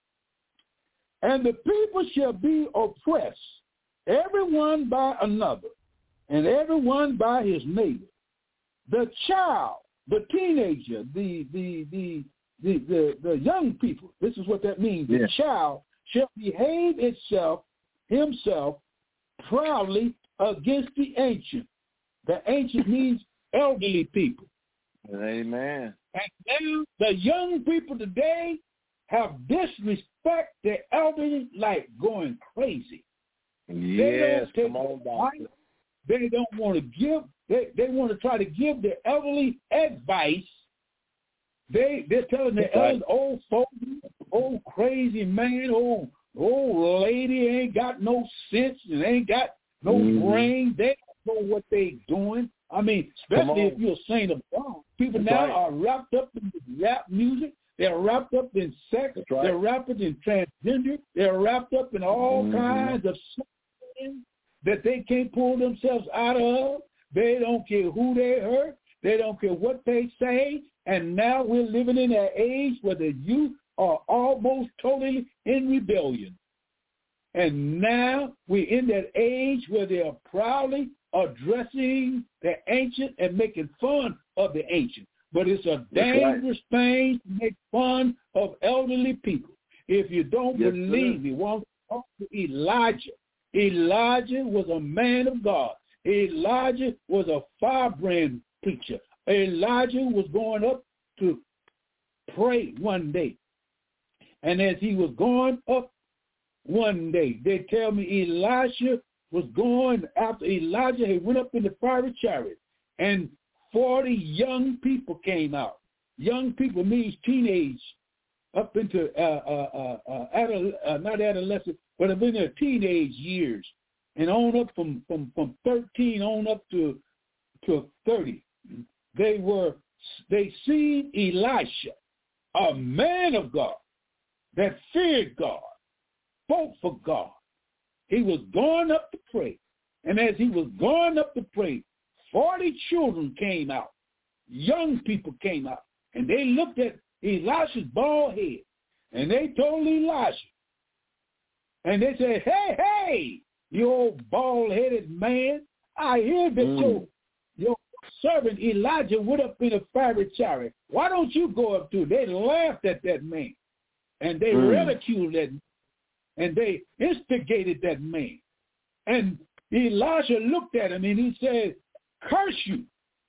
and the people shall be oppressed, everyone by another, and everyone by his neighbor. The child, the teenager, the young people, this is what that means. The child shall behave himself proudly against the ancient. The ancient means elderly people. Amen. And now the young people today have disrespect the elderly like going crazy. Yes, come on, doctor. They don't want to give. They want to try to give the elderly advice. They're telling the elderly, old folks, old crazy man, old lady ain't got no sense and ain't got no brain. They don't know what they doing. I mean, especially if you're a saint of God. People now are wrapped up in rap music. They're wrapped up in sex. They're wrapped up in transgender. They're wrapped up in all kinds of sin that they can't pull themselves out of. They don't care who they hurt. They don't care what they say. And now we're living in an age where the youth are almost totally in rebellion. And now we're in that age where they are proudly addressing the ancient and making fun of the ancient. But it's a dangerous thing to make fun of elderly people. If you don't believe me, why don't you talk to Elijah? Elijah was a man of God. Elijah was a firebrand preacher. Elijah was going up to pray one day. And as he was going up one day, they tell me Elisha was going after Elijah. He went up in the fiery chariot, and 40 young people came out. Young people means teenage, up into not adolescent, but up in their teenage years, and on up from 13 on up to 30. They seen Elisha, a man of God that feared God, spoke for God. He was going up to pray, and as he was going up to pray, 40 children came out. Young people came out, and they looked at Elisha's bald head, and they told Elisha, and they said, hey, you old bald-headed man, I hear that your servant Elijah went up in a fiery chariot. Why don't you go up to it? They laughed at that man, and they ridiculed that man, and they instigated that man. And Elisha looked at him, and he said, curse you.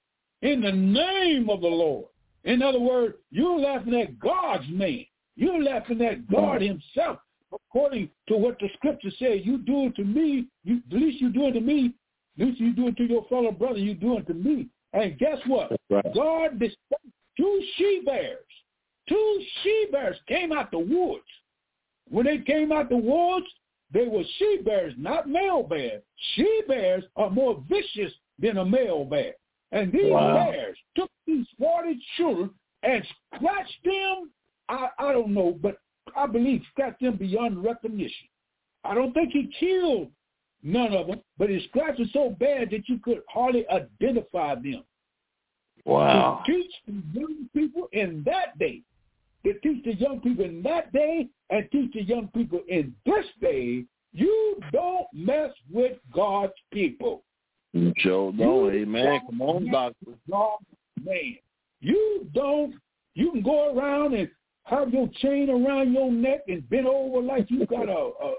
in the name of the Lord. In other words, you're laughing at God's man. You're laughing at God himself. According to what the scripture says, you do it to me, the least you do it to me, the least you do it to your fellow brother, you do it to me. And guess what? Right. God displayed two she-bears. Two she-bears came out the woods. When they came out the woods, they were she-bears, not male bears. She-bears are more vicious than a male bear. And these bears took these 40 children and scratched them, I don't know, but I believe scratched them beyond recognition. I don't think he killed none of them, but he scratched them so bad that you could hardly identify them. Wow. To teach the young people in that day, to teach the young people in that day and teach the young people in this day, you don't mess with God's people. Sure don't. Amen. Come on, doctor. God's man. You can go around and have your chain around your neck and bend over like you got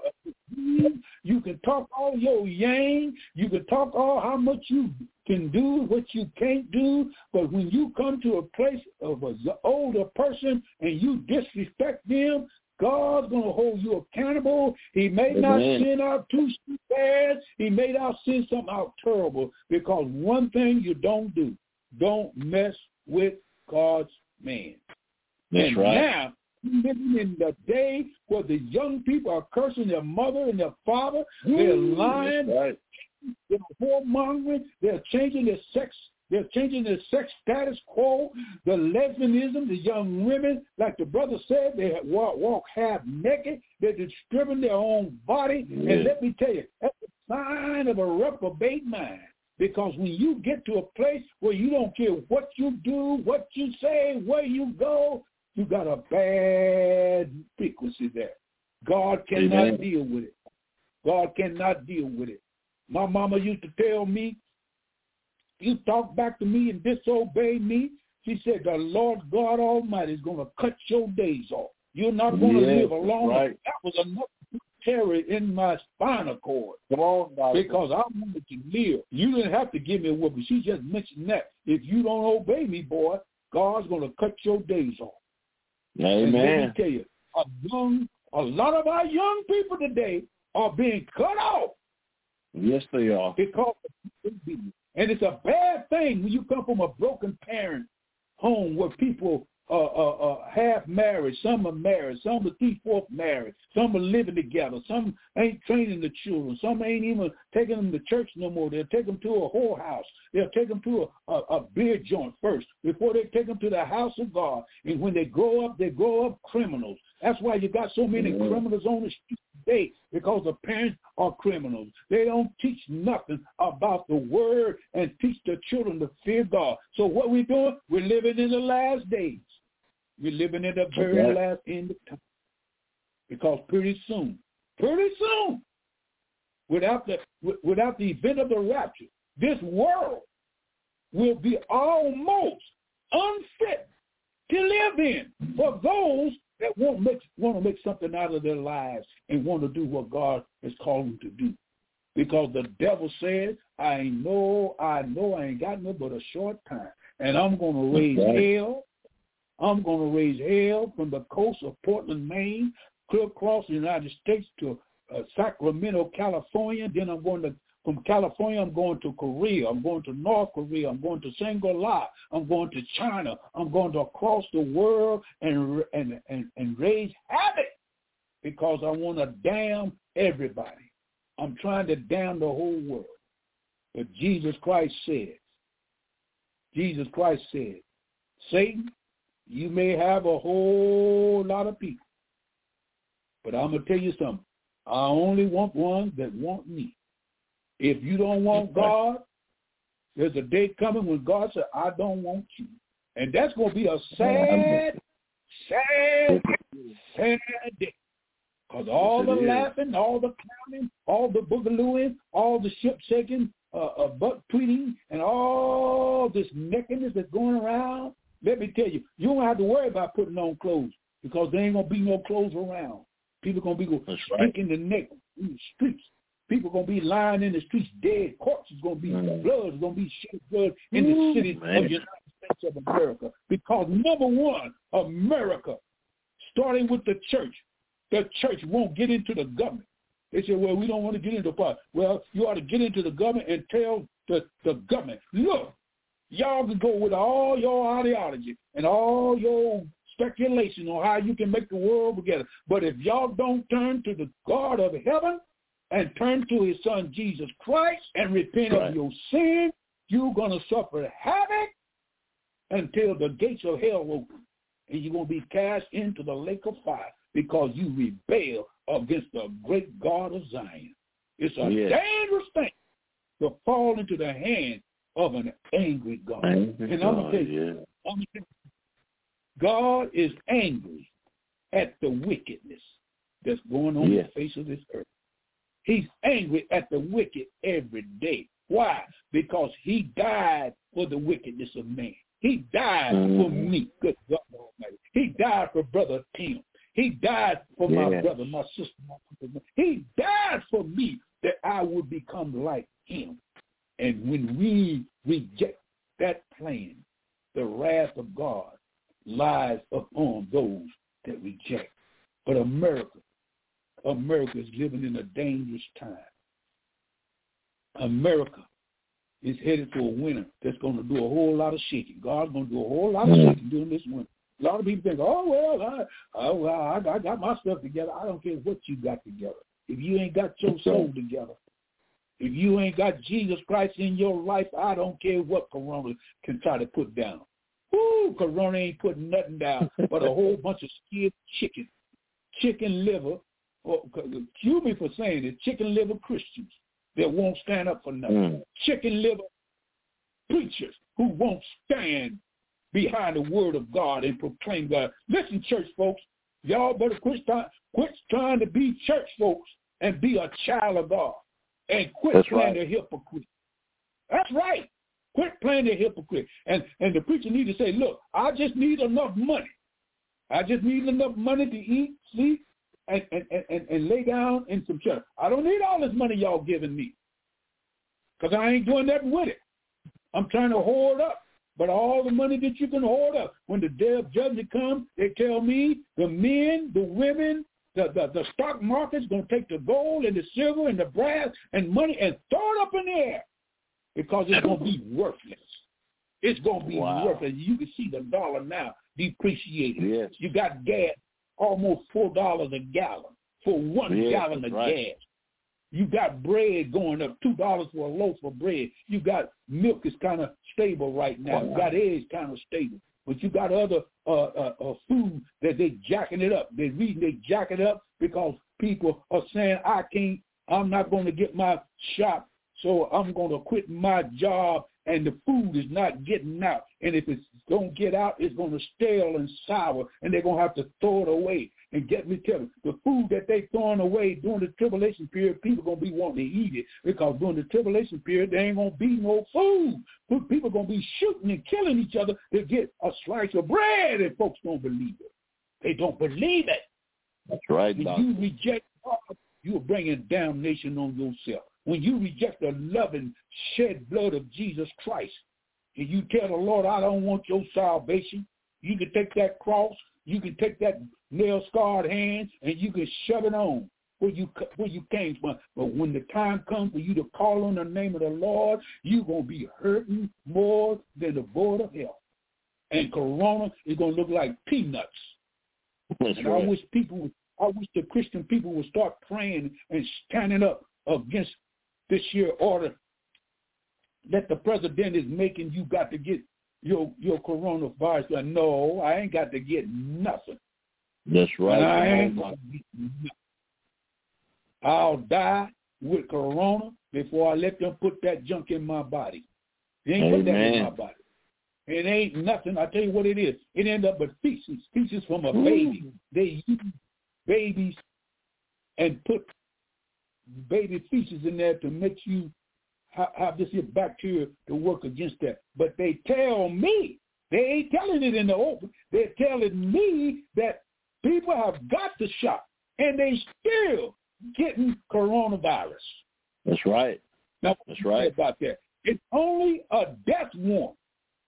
you can talk all your yang. You can talk all how much you can do, what you can't do. But when you come to a place of an older person and you disrespect them, God's going to hold you accountable. He may not send out two bad. He may not send something out terrible, because one thing you don't do, don't mess with God's man. That's and right. Now, we're living in the day where the young people are cursing their mother and their father. They're lying. Right. They're whoremongering. They're changing their sex. They're changing their sex status quo. The lesbianism, the young women, like the brother said, they walk half naked. They're disturbing their own body. Yeah. And let me tell you, that's a sign of a reprobate mind. Because when you get to a place where you don't care what you do, what you say, where you go, you got a bad frequency there. God cannot deal with it. God cannot deal with it. My mama used to tell me, you talk back to me and disobey me, she said, the Lord God Almighty is going to cut your days off. You're not going to live alone. Right. That was enough terror in my spinal cord. Come on, because I wanted to live. You didn't have to give me a whooping. She just mentioned that. If you don't obey me, boy, God's going to cut your days off. Amen. And let me tell you, a lot of our young people today are being cut off. Yes, they are. Because of disobedience. And it's a bad thing when you come from a broken parent home where people half married, some are married, some are three-fourths married, some are living together, some ain't training the children, some ain't even taking them to church no more. They'll take them to a whorehouse. They'll take them to a beer joint first before they take them to the house of God. And when they grow up criminals. That's why you got so many criminals on the street today, because the parents are criminals. They don't teach nothing about the word and teach the children to fear God. So what we're doing, we're living in the last days. We're living in the very last end of time. Because pretty soon, without the event of the rapture, this world will be almost unfit to live in for those that want to make something out of their lives and want to do what God has called them to do. Because the devil says, I know I ain't got no but a short time. And I'm going to raise hell. I'm going to raise hell from the coast of Portland, Maine, clear across the United States to Sacramento, California. Then from California, I'm going to Korea. I'm going to North Korea. I'm going to Singapore. I'm going to China. I'm going to across the world and raise havoc, because I want to damn everybody. I'm trying to damn the whole world. But Jesus Christ said, Satan, you may have a whole lot of people, but I'm going to tell you something. I only want ones that want me. If you don't want God, there's a day coming when God said, I don't want you. And that's going to be a sad day. Because all the laughing, all the clowning, all the boogalooing, all the ship shaking, butt tweeting, and all this nakedness that's going around, let me tell you, you don't have to worry about putting on clothes, because there ain't going to be no clothes around. People going to be stinking the neck in the streets. People going to be lying in the streets, dead corpses going to be, blood is going to be shed blood in the cities of the United States of America. Because number one, America, starting with the church won't get into the government. They say, well, we don't want to get into politics. Well, you ought to get into the government and tell the government, look, y'all can go with all your ideology and all your speculation on how you can make the world together. But if y'all don't turn to the God of heaven and turn to his son Jesus Christ and repent of your sin, you're going to suffer havoc until the gates of hell open. And you're going to be cast into the lake of fire because you rebel against the great God of Zion. It's a dangerous thing to fall into the hand of an angry God. And I'm going to tell you, God is angry at the wickedness that's going on the face of this earth. He's angry at the wicked every day. Why? Because he died for the wickedness of man. He died for me, good God Almighty. He died for Brother Tim. He died for my brother, my sister, my sister. He died for me that I would become like him. And when we reject that plan, the wrath of God lies upon those that reject. But America is living in a dangerous time. America is headed for a winter that's going to do a whole lot of shaking. God's going to do a whole lot of shaking during this winter. A lot of people think, I got my stuff together. I don't care what you got together. If you ain't got your soul together, if you ain't got Jesus Christ in your life, I don't care what Corona can try to put down. Corona ain't putting nothing down but a whole bunch of skid chicken liver, excuse me for saying it, chicken liver Christians that won't stand up for nothing. Chicken liver preachers who won't stand behind the word of God and proclaim God. Listen, church folks, y'all better quit trying to be church folks and be a child of God and quit playing the hypocrite. That's right. Quit playing the hypocrite. And the preacher need to say, look, I just need enough money. I just need enough money to eat, sleep, and lay down in some shelter. I don't need all this money y'all giving me because I ain't doing nothing with it. I'm trying to hoard up. But all the money that you can hoard up, when the day of judgment comes, they tell me the men, the women, the stock market's going to take the gold and the silver and the brass and money and throw it up in the air because it's going to be worthless. It's going to be worthless. You can see the dollar now depreciating. Yes. You got gas almost $4 a gallon for 1 gallon of gas. You got bread going up $2 for a loaf of bread. You got milk is kind of stable right now. You got eggs kind of stable. But you got other food that they jacking it up. The reason they jack it up because people are saying, I'm not going to get my shop, so I'm going to quit my job, and the food is not getting out. And if it's going to get out, it's going to stale and sour, and they're going to have to throw it away. And get me tell you, the food that they throwing away during the tribulation period, people going to be wanting to eat it because during the tribulation period, there ain't going to be no food. People going to be shooting and killing each other to get a slice of bread, and folks don't believe it. They don't believe it. That's right, When you reject God, you're bringing damnation on yourself. When you reject the loving shed blood of Jesus Christ, and you tell the Lord, I don't want your salvation, you can take that cross, you can take that nail-scarred hand, and you can shove it on where you came from. But when the time comes for you to call on the name of the Lord, you're going to be hurting more than the board of hell. And Corona is going to look like peanuts. That's and right. I wish the Christian people would start praying and standing up against this year order that the president is making. You got to get your coronavirus. No, I ain't got to get nothing. That's right. And I ain't gonna get nothing. I'll die with corona before I let them put that junk in my body. They ain't put that in my body. It ain't nothing. I tell you what it is. It ends up with feces from a baby. They use babies and put baby feces in there to make you have this here bacteria to work against that. But they tell me, they ain't telling it in the open, they're telling me that people have got the shot and they still getting coronavirus. That's right. Now, that's right about that. It's only a death warrant.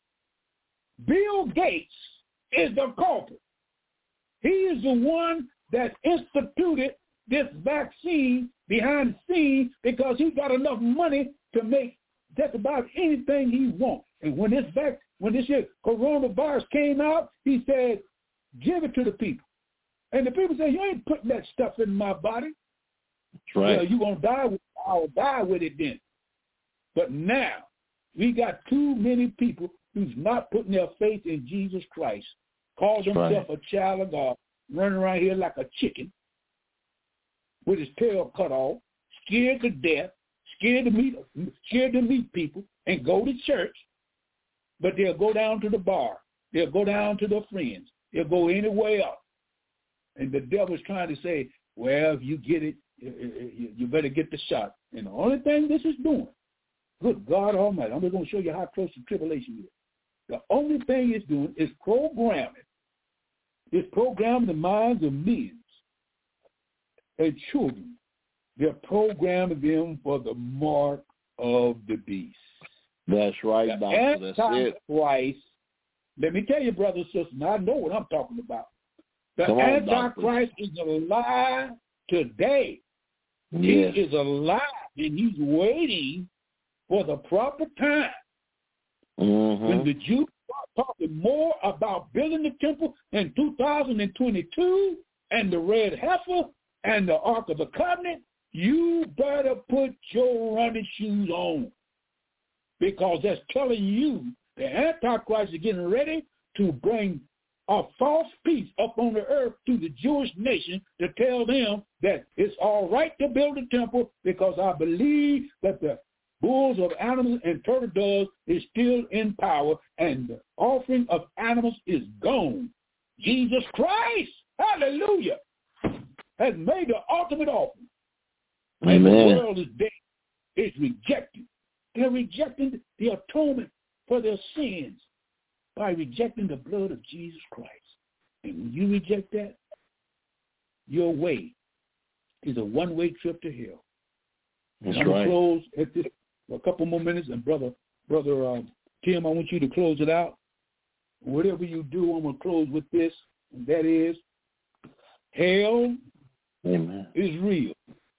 Bill Gates is the culprit. He is the one that instituted this vaccine behind the scenes because he got enough money to make just about anything he wants. And when this coronavirus came out, he said, give it to the people. And the people say, you ain't putting that stuff in my body. That's right. Well, you're going to die with it. I'll die with it then. But now, we got too many people who's not putting their faith in Jesus Christ, call themselves a child of God, running around here like a chicken with his tail cut off, scared to death, scared to meet people and go to church, but they'll go down to the bar. They'll go down to their friends. They'll go anywhere else. And the devil's trying to say, well, if you get it, you better get the shot. And the only thing this is doing, good God Almighty, I'm just going to show you how close the tribulation is. The only thing it's doing is programming. It's programming the minds of men and children. They're programming them for the mark of the beast. That's right, Doctor. That's it. Antichrist, let me tell you, brothers and sisters, I know what I'm talking about. The Antichrist is a lie today. Yes. He is a lie, and he's waiting for the proper time when the Jews start talking more about building the temple in 2022 and the red heifer and the Ark of the Covenant. You better put your running shoes on, because that's telling you the Antichrist is getting ready to bring a false peace up on the earth to the Jewish nation to tell them that it's all right to build a temple because I believe that the bulls of animals and turtle doves is still in power and the offering of animals is gone. Jesus Christ, hallelujah, has made the ultimate offering. And the world is dead. It's rejected. They're rejecting the atonement for their sins by rejecting the blood of Jesus Christ. And when you reject that, your way is a one-way trip to hell. That's I'm right. going to close at this for a couple more minutes. And Brother Tim, I want you to close it out. Whatever you do, I'm going to close with this, and that is hell is real.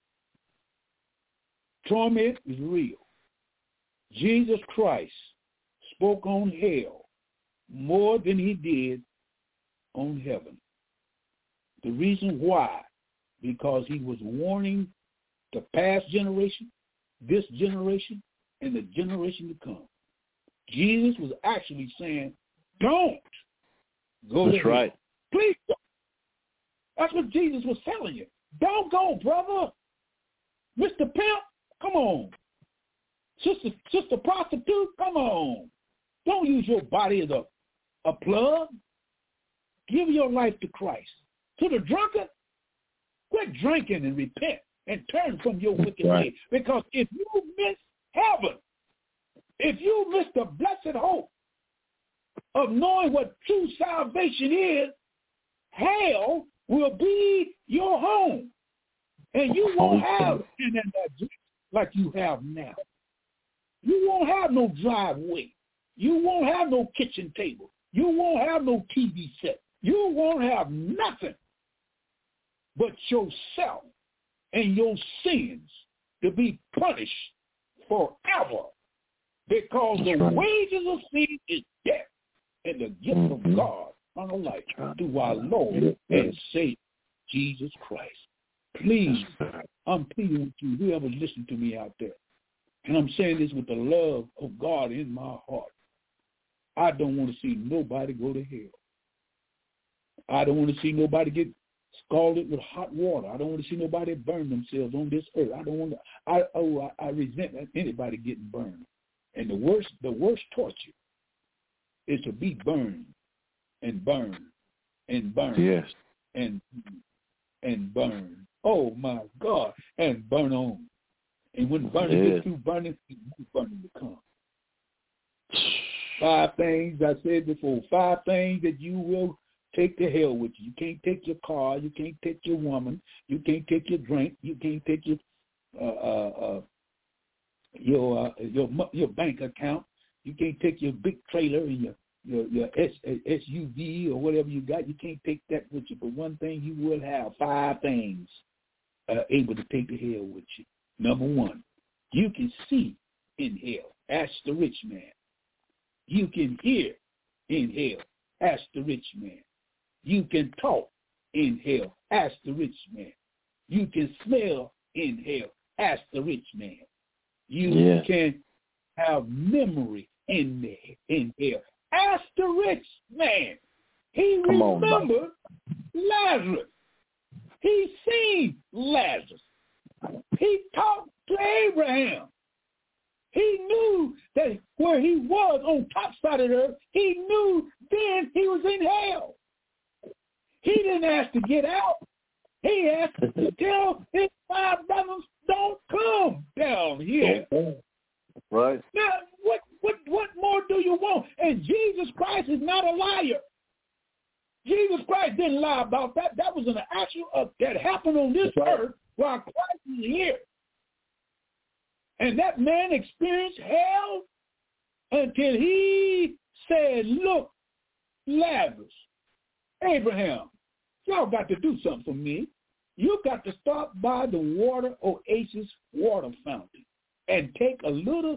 Torment is real. Jesus Christ spoke on hell more than he did on heaven. The reason why, because he was warning the past generation, this generation, and the generation to come. Jesus was actually saying, don't go to hell. That's right. Please don't. That's what Jesus was telling you. Don't go, brother. Mr. Pimp, come on. Sister prostitute, come on. Don't use your body as a plug. Give your life to Christ. To the drunkard, quit drinking and repent and turn from your wicked ways. Because if you miss heaven, if you miss the blessed hope of knowing what true salvation is, hell will be your home. And you won't have like you have now. You won't have no driveway. You won't have no kitchen table. You won't have no TV set. You won't have nothing but yourself and your sins to be punished forever, because the wages of sin is death, and the gift of God on a life through our Lord and Savior Jesus Christ. Please, I'm pleading with you, whoever listened to me out there, and I'm saying this with the love of God in my heart. I don't want to see nobody go to hell. I don't want to see nobody get scalded with hot water. I don't want to see nobody burn themselves on this earth. I don't want to. I resent anybody getting burned. And the worst torture is to be burned and burned and burned. Yes. And burn. Oh my God! And burn on. And when burning gets through burning, burning to come. 5 things I said before. 5 things that you will take to hell with you. You can't take your car. You can't take your woman. You can't take your drink. You can't take your your bank account. You can't take your big trailer and your SUV or whatever you got. You can't take that with you. But one thing you will have, 5 things able to take to hell with you. Number 1, you can see in hell. Ask the rich man. You can hear in hell. Ask the rich man. You can talk in hell. Ask the rich man. You can smell in hell. Ask the rich man. You can have memory in hell. Ask the rich man. He remembered Lazarus. He seen Lazarus. He talked to Abraham. He knew that where he was on top side of the earth, he knew then he was in hell. He didn't ask to get out. He asked to tell his 5 brothers, don't come down here. Right. Now, what more do you want? And Jesus Christ is not a liar. Jesus Christ didn't lie about that. That was an action that happened on this earth while Christ was here. And that man experienced hell until he said, look, Lazarus, Abraham, y'all got to do something for me. You got to stop by the water oasis water fountain and take a little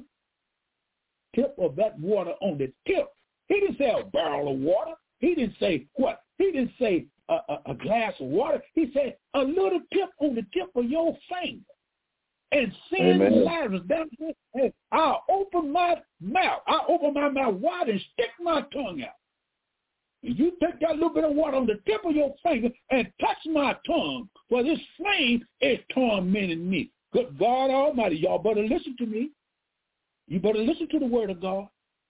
tip of that water on the tip. He didn't say a barrel of water. He didn't say what? He didn't say a glass of water. He said a little tip on the tip of your finger. And send Lazarus down here, and I'll open my mouth. I'll open my mouth wide and stick my tongue out. And you take that little bit of water on the tip of your finger and touch my tongue, for this flame is tormenting me. Good God Almighty, y'all better listen to me. You better listen to the word of God.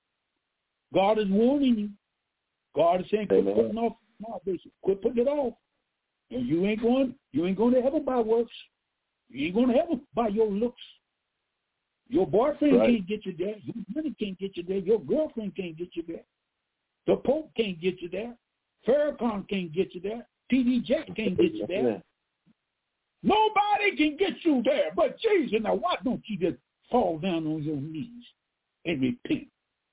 God is warning you. God is saying, quit putting off my bishop. Quit putting it off. And you ain't going to heaven by works. You ain't going to heaven by your looks. Your boyfriend can't get you there. Your money can't get you there. Your girlfriend can't get you there. The Pope can't get you there. Farrakhan can't get you there. TD Jakes can't get you there. Nobody can get you there but Jesus. Now, why don't you just fall down on your knees and repent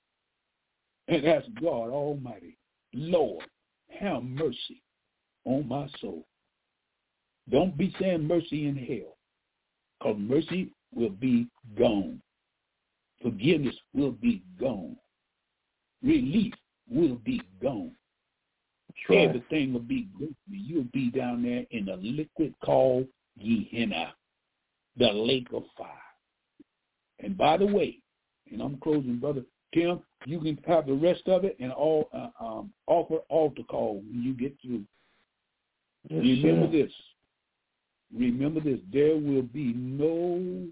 and ask God Almighty, Lord, have mercy on my soul. Don't be saying mercy in hell, because mercy will be gone. Forgiveness will be gone. Relief will be gone. Right. Everything will be good. You'll be down there in the liquid called Gehenna, the lake of fire. And by the way, and I'm closing, Brother Tim, you can have the rest of it and offer altar call when you get through. Yes, remember this. Remember this. There will be no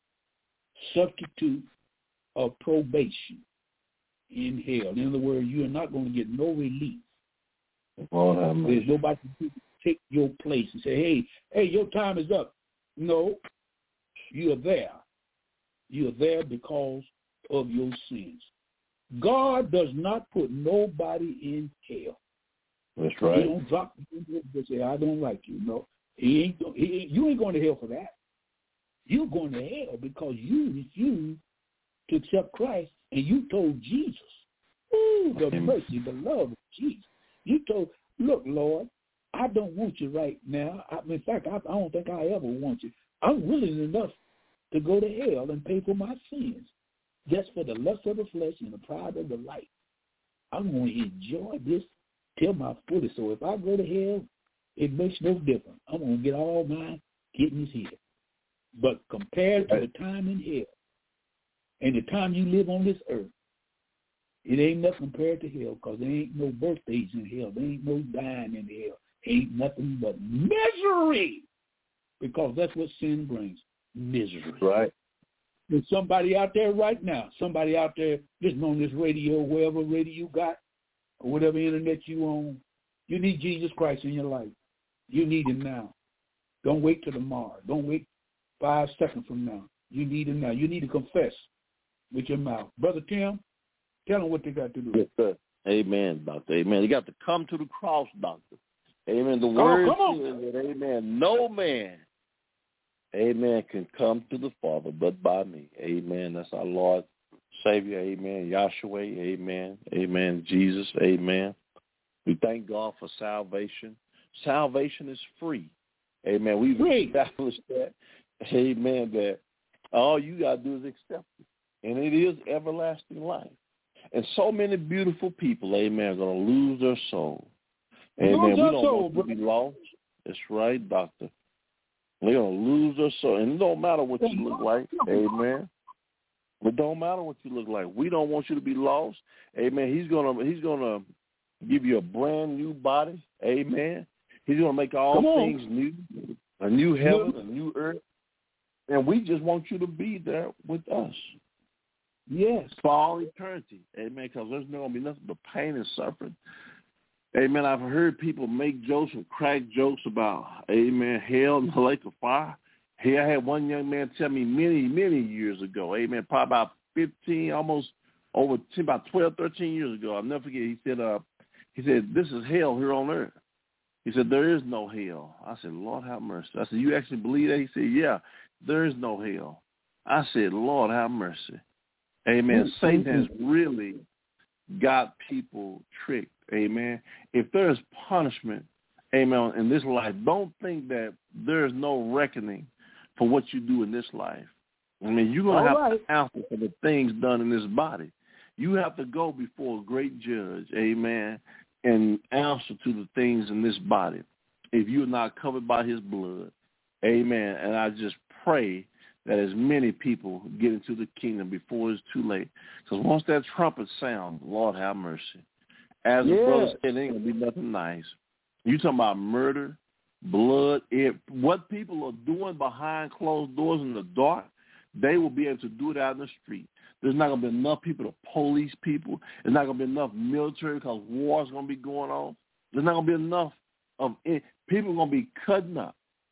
substitute of probation in hell. In other words, you are not going to get no relief. There's nobody to take your place and say, hey, your time is up. No, you are there. You are there because of your sins. God does not put nobody in hell. That's right. He don't drop you and say, I don't like you. No, you ain't going to hell for that. You're going to hell because you refused to accept Christ and you told Jesus, the mercy, the love of Jesus. You told, look, Lord, I don't want you right now. In fact, I don't think I ever want you. I'm willing enough to go to hell and pay for my sins just for the lust of the flesh and the pride of the life. I'm going to enjoy this till my fullest. So if I go to hell, it makes no difference. I'm going to get all my kidneys here. But compared to the time in hell and the time you live on this earth, it ain't nothing compared to hell, because there ain't no birthdays in hell. There ain't no dying in hell. Ain't nothing but misery, because that's what sin brings, misery. Right. There's somebody out there right now, somebody out there listening on this radio, wherever radio you got, or whatever internet you own, you need Jesus Christ in your life. You need him now. Don't wait till tomorrow. Don't wait 5 seconds from now. You need him now. You need to confess with your mouth. Brother Tim, tell them what they got to do. Yes, sir. Amen, Doctor. Amen. You got to come to the cross, Doctor. Amen. The word says that, amen, no man amen, can come to the Father but by me. Amen. That's our Lord, Savior. Amen. Yahshua. Amen. Amen. Jesus. Amen. We thank God for salvation. Salvation is free. Amen. We've established that. Amen. That all you got to do is accept it. And it is everlasting life. And so many beautiful people, amen, are going to lose their soul. Amen. We don't want to be lost. That's right, doctor. They're going to lose their soul. And it don't matter what you look like. Amen. It don't matter what you look like. We don't want you to be lost. Amen. He's gonna give you a brand new body. Amen. He's going to make all things new. A new heaven, a new earth. And we just want you to be there with us. Yes. For all eternity. Amen. Because there's not going to be nothing but pain and suffering. Amen. I've heard people make jokes and crack jokes about, amen, hell and the lake of fire. Here I had one young man tell me many, many years ago, amen, probably about 15, almost over 10, about 12, 13 years ago. I'll never forget. He said, this is hell here on earth. He said, there is no hell. I said, Lord, have mercy. I said, you actually believe that? He said, yeah, there is no hell. I said, Lord, have mercy. Amen. Satan has really got people tricked. Amen. If there is punishment, amen, in this life, don't think that there is no reckoning for what you do in this life. I mean, you're going to have to answer for the things done in this body. You have to go before a great judge, amen, and answer to the things in this body if you're not covered by his blood. Amen. And I just pray that as many people get into the kingdom before it's too late. Because once that trumpet sounds, Lord have mercy. As the brother said, it ain't going to be nothing nice. You talking about murder, blood, what people are doing behind closed doors in the dark, they will be able to do it out in the street. There's not going to be enough people to police people. There's not going to be enough military because war's going to be going on. There's not going to be enough of it. People are going to be cutting up.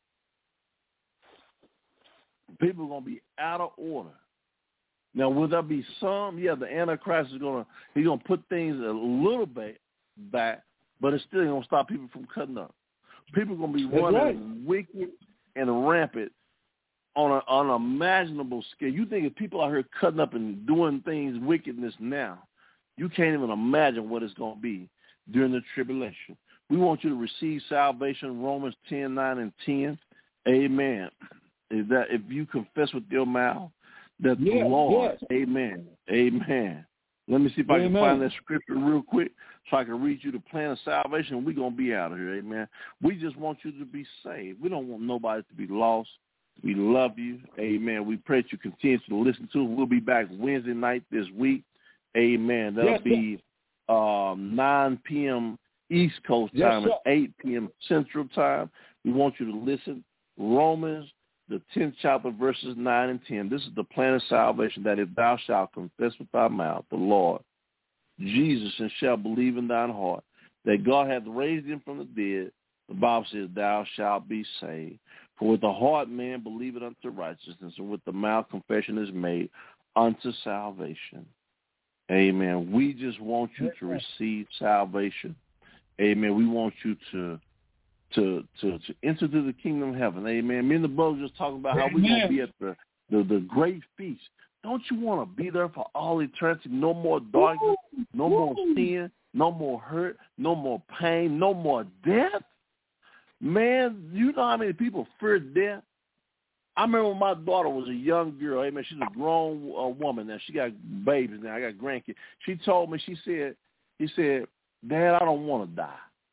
People are going to be out of order. Now, will there be some? Yeah, the Antichrist is going to put things a little bit back, but it's still going to stop people from cutting up. People are going to be running wicked and rampant on an unimaginable scale. You think if people out here cutting up and doing things, wickedness now, you can't even imagine what it's going to be during the tribulation. We want you to receive salvation, Romans 10, 9, and 10. Amen. Is that if you confess with your mouth that the Lord, amen, amen. Let me see if I can find that scripture real quick so I can read you the plan of salvation. We're going to be out of here, amen. We just want you to be saved. We don't want nobody to be lost. We love you, amen. We pray that you continue to listen to us. We'll be back Wednesday night this week, amen. That'll be 9 p.m. East Coast time and 8 p.m. Central time. We want you to listen. Romans, the 10th chapter, verses 9 and 10. This is the plan of salvation, that if thou shalt confess with thy mouth the Lord Jesus, and shalt believe in thine heart that God hath raised him from the dead, the Bible says, thou shalt be saved. For with the heart man believeth unto righteousness, and with the mouth confession is made unto salvation. Amen. We just want you to receive salvation. Amen. We want you to enter to the kingdom of heaven. Amen. Me and the brothers just talking about how we're going to be at the great feast. Don't you want to be there for all eternity? No more darkness, no more sin, no more hurt, no more pain, no more death. Man, you know how many people fear death? I remember when my daughter was a young girl. Amen. She's a grown woman now. She got babies now. I got grandkids. She told me, she said, Dad, I don't want to die.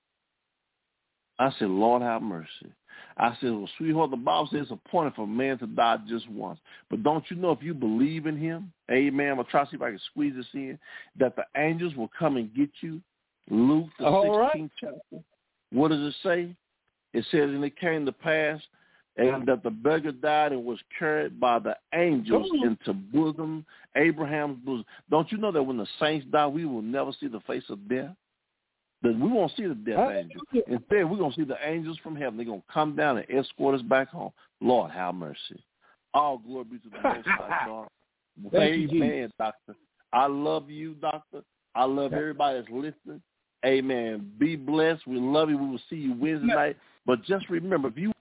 I said, Lord, have mercy. I said, well, sweetheart, the Bible says it's appointed for man to die just once. But don't you know if you believe in him, amen, I'm going to try to see if I can squeeze this in, that the angels will come and get you? Luke, the 16th chapter. What does it say? It says, and it came to pass, and that the beggar died and was carried by the angels into bosom, Abraham's bosom. Don't you know that when the saints die, we will never see the face of death? That we won't see the death angel. Instead, we're going to see the angels from heaven. They're going to come down and escort us back home. Lord, have mercy. All glory be to the Most High God. Amen, Doctor. I love you, Doctor. I love everybody that's listening. Amen. Be blessed. We love you. We will see you Wednesday night. But just remember, if you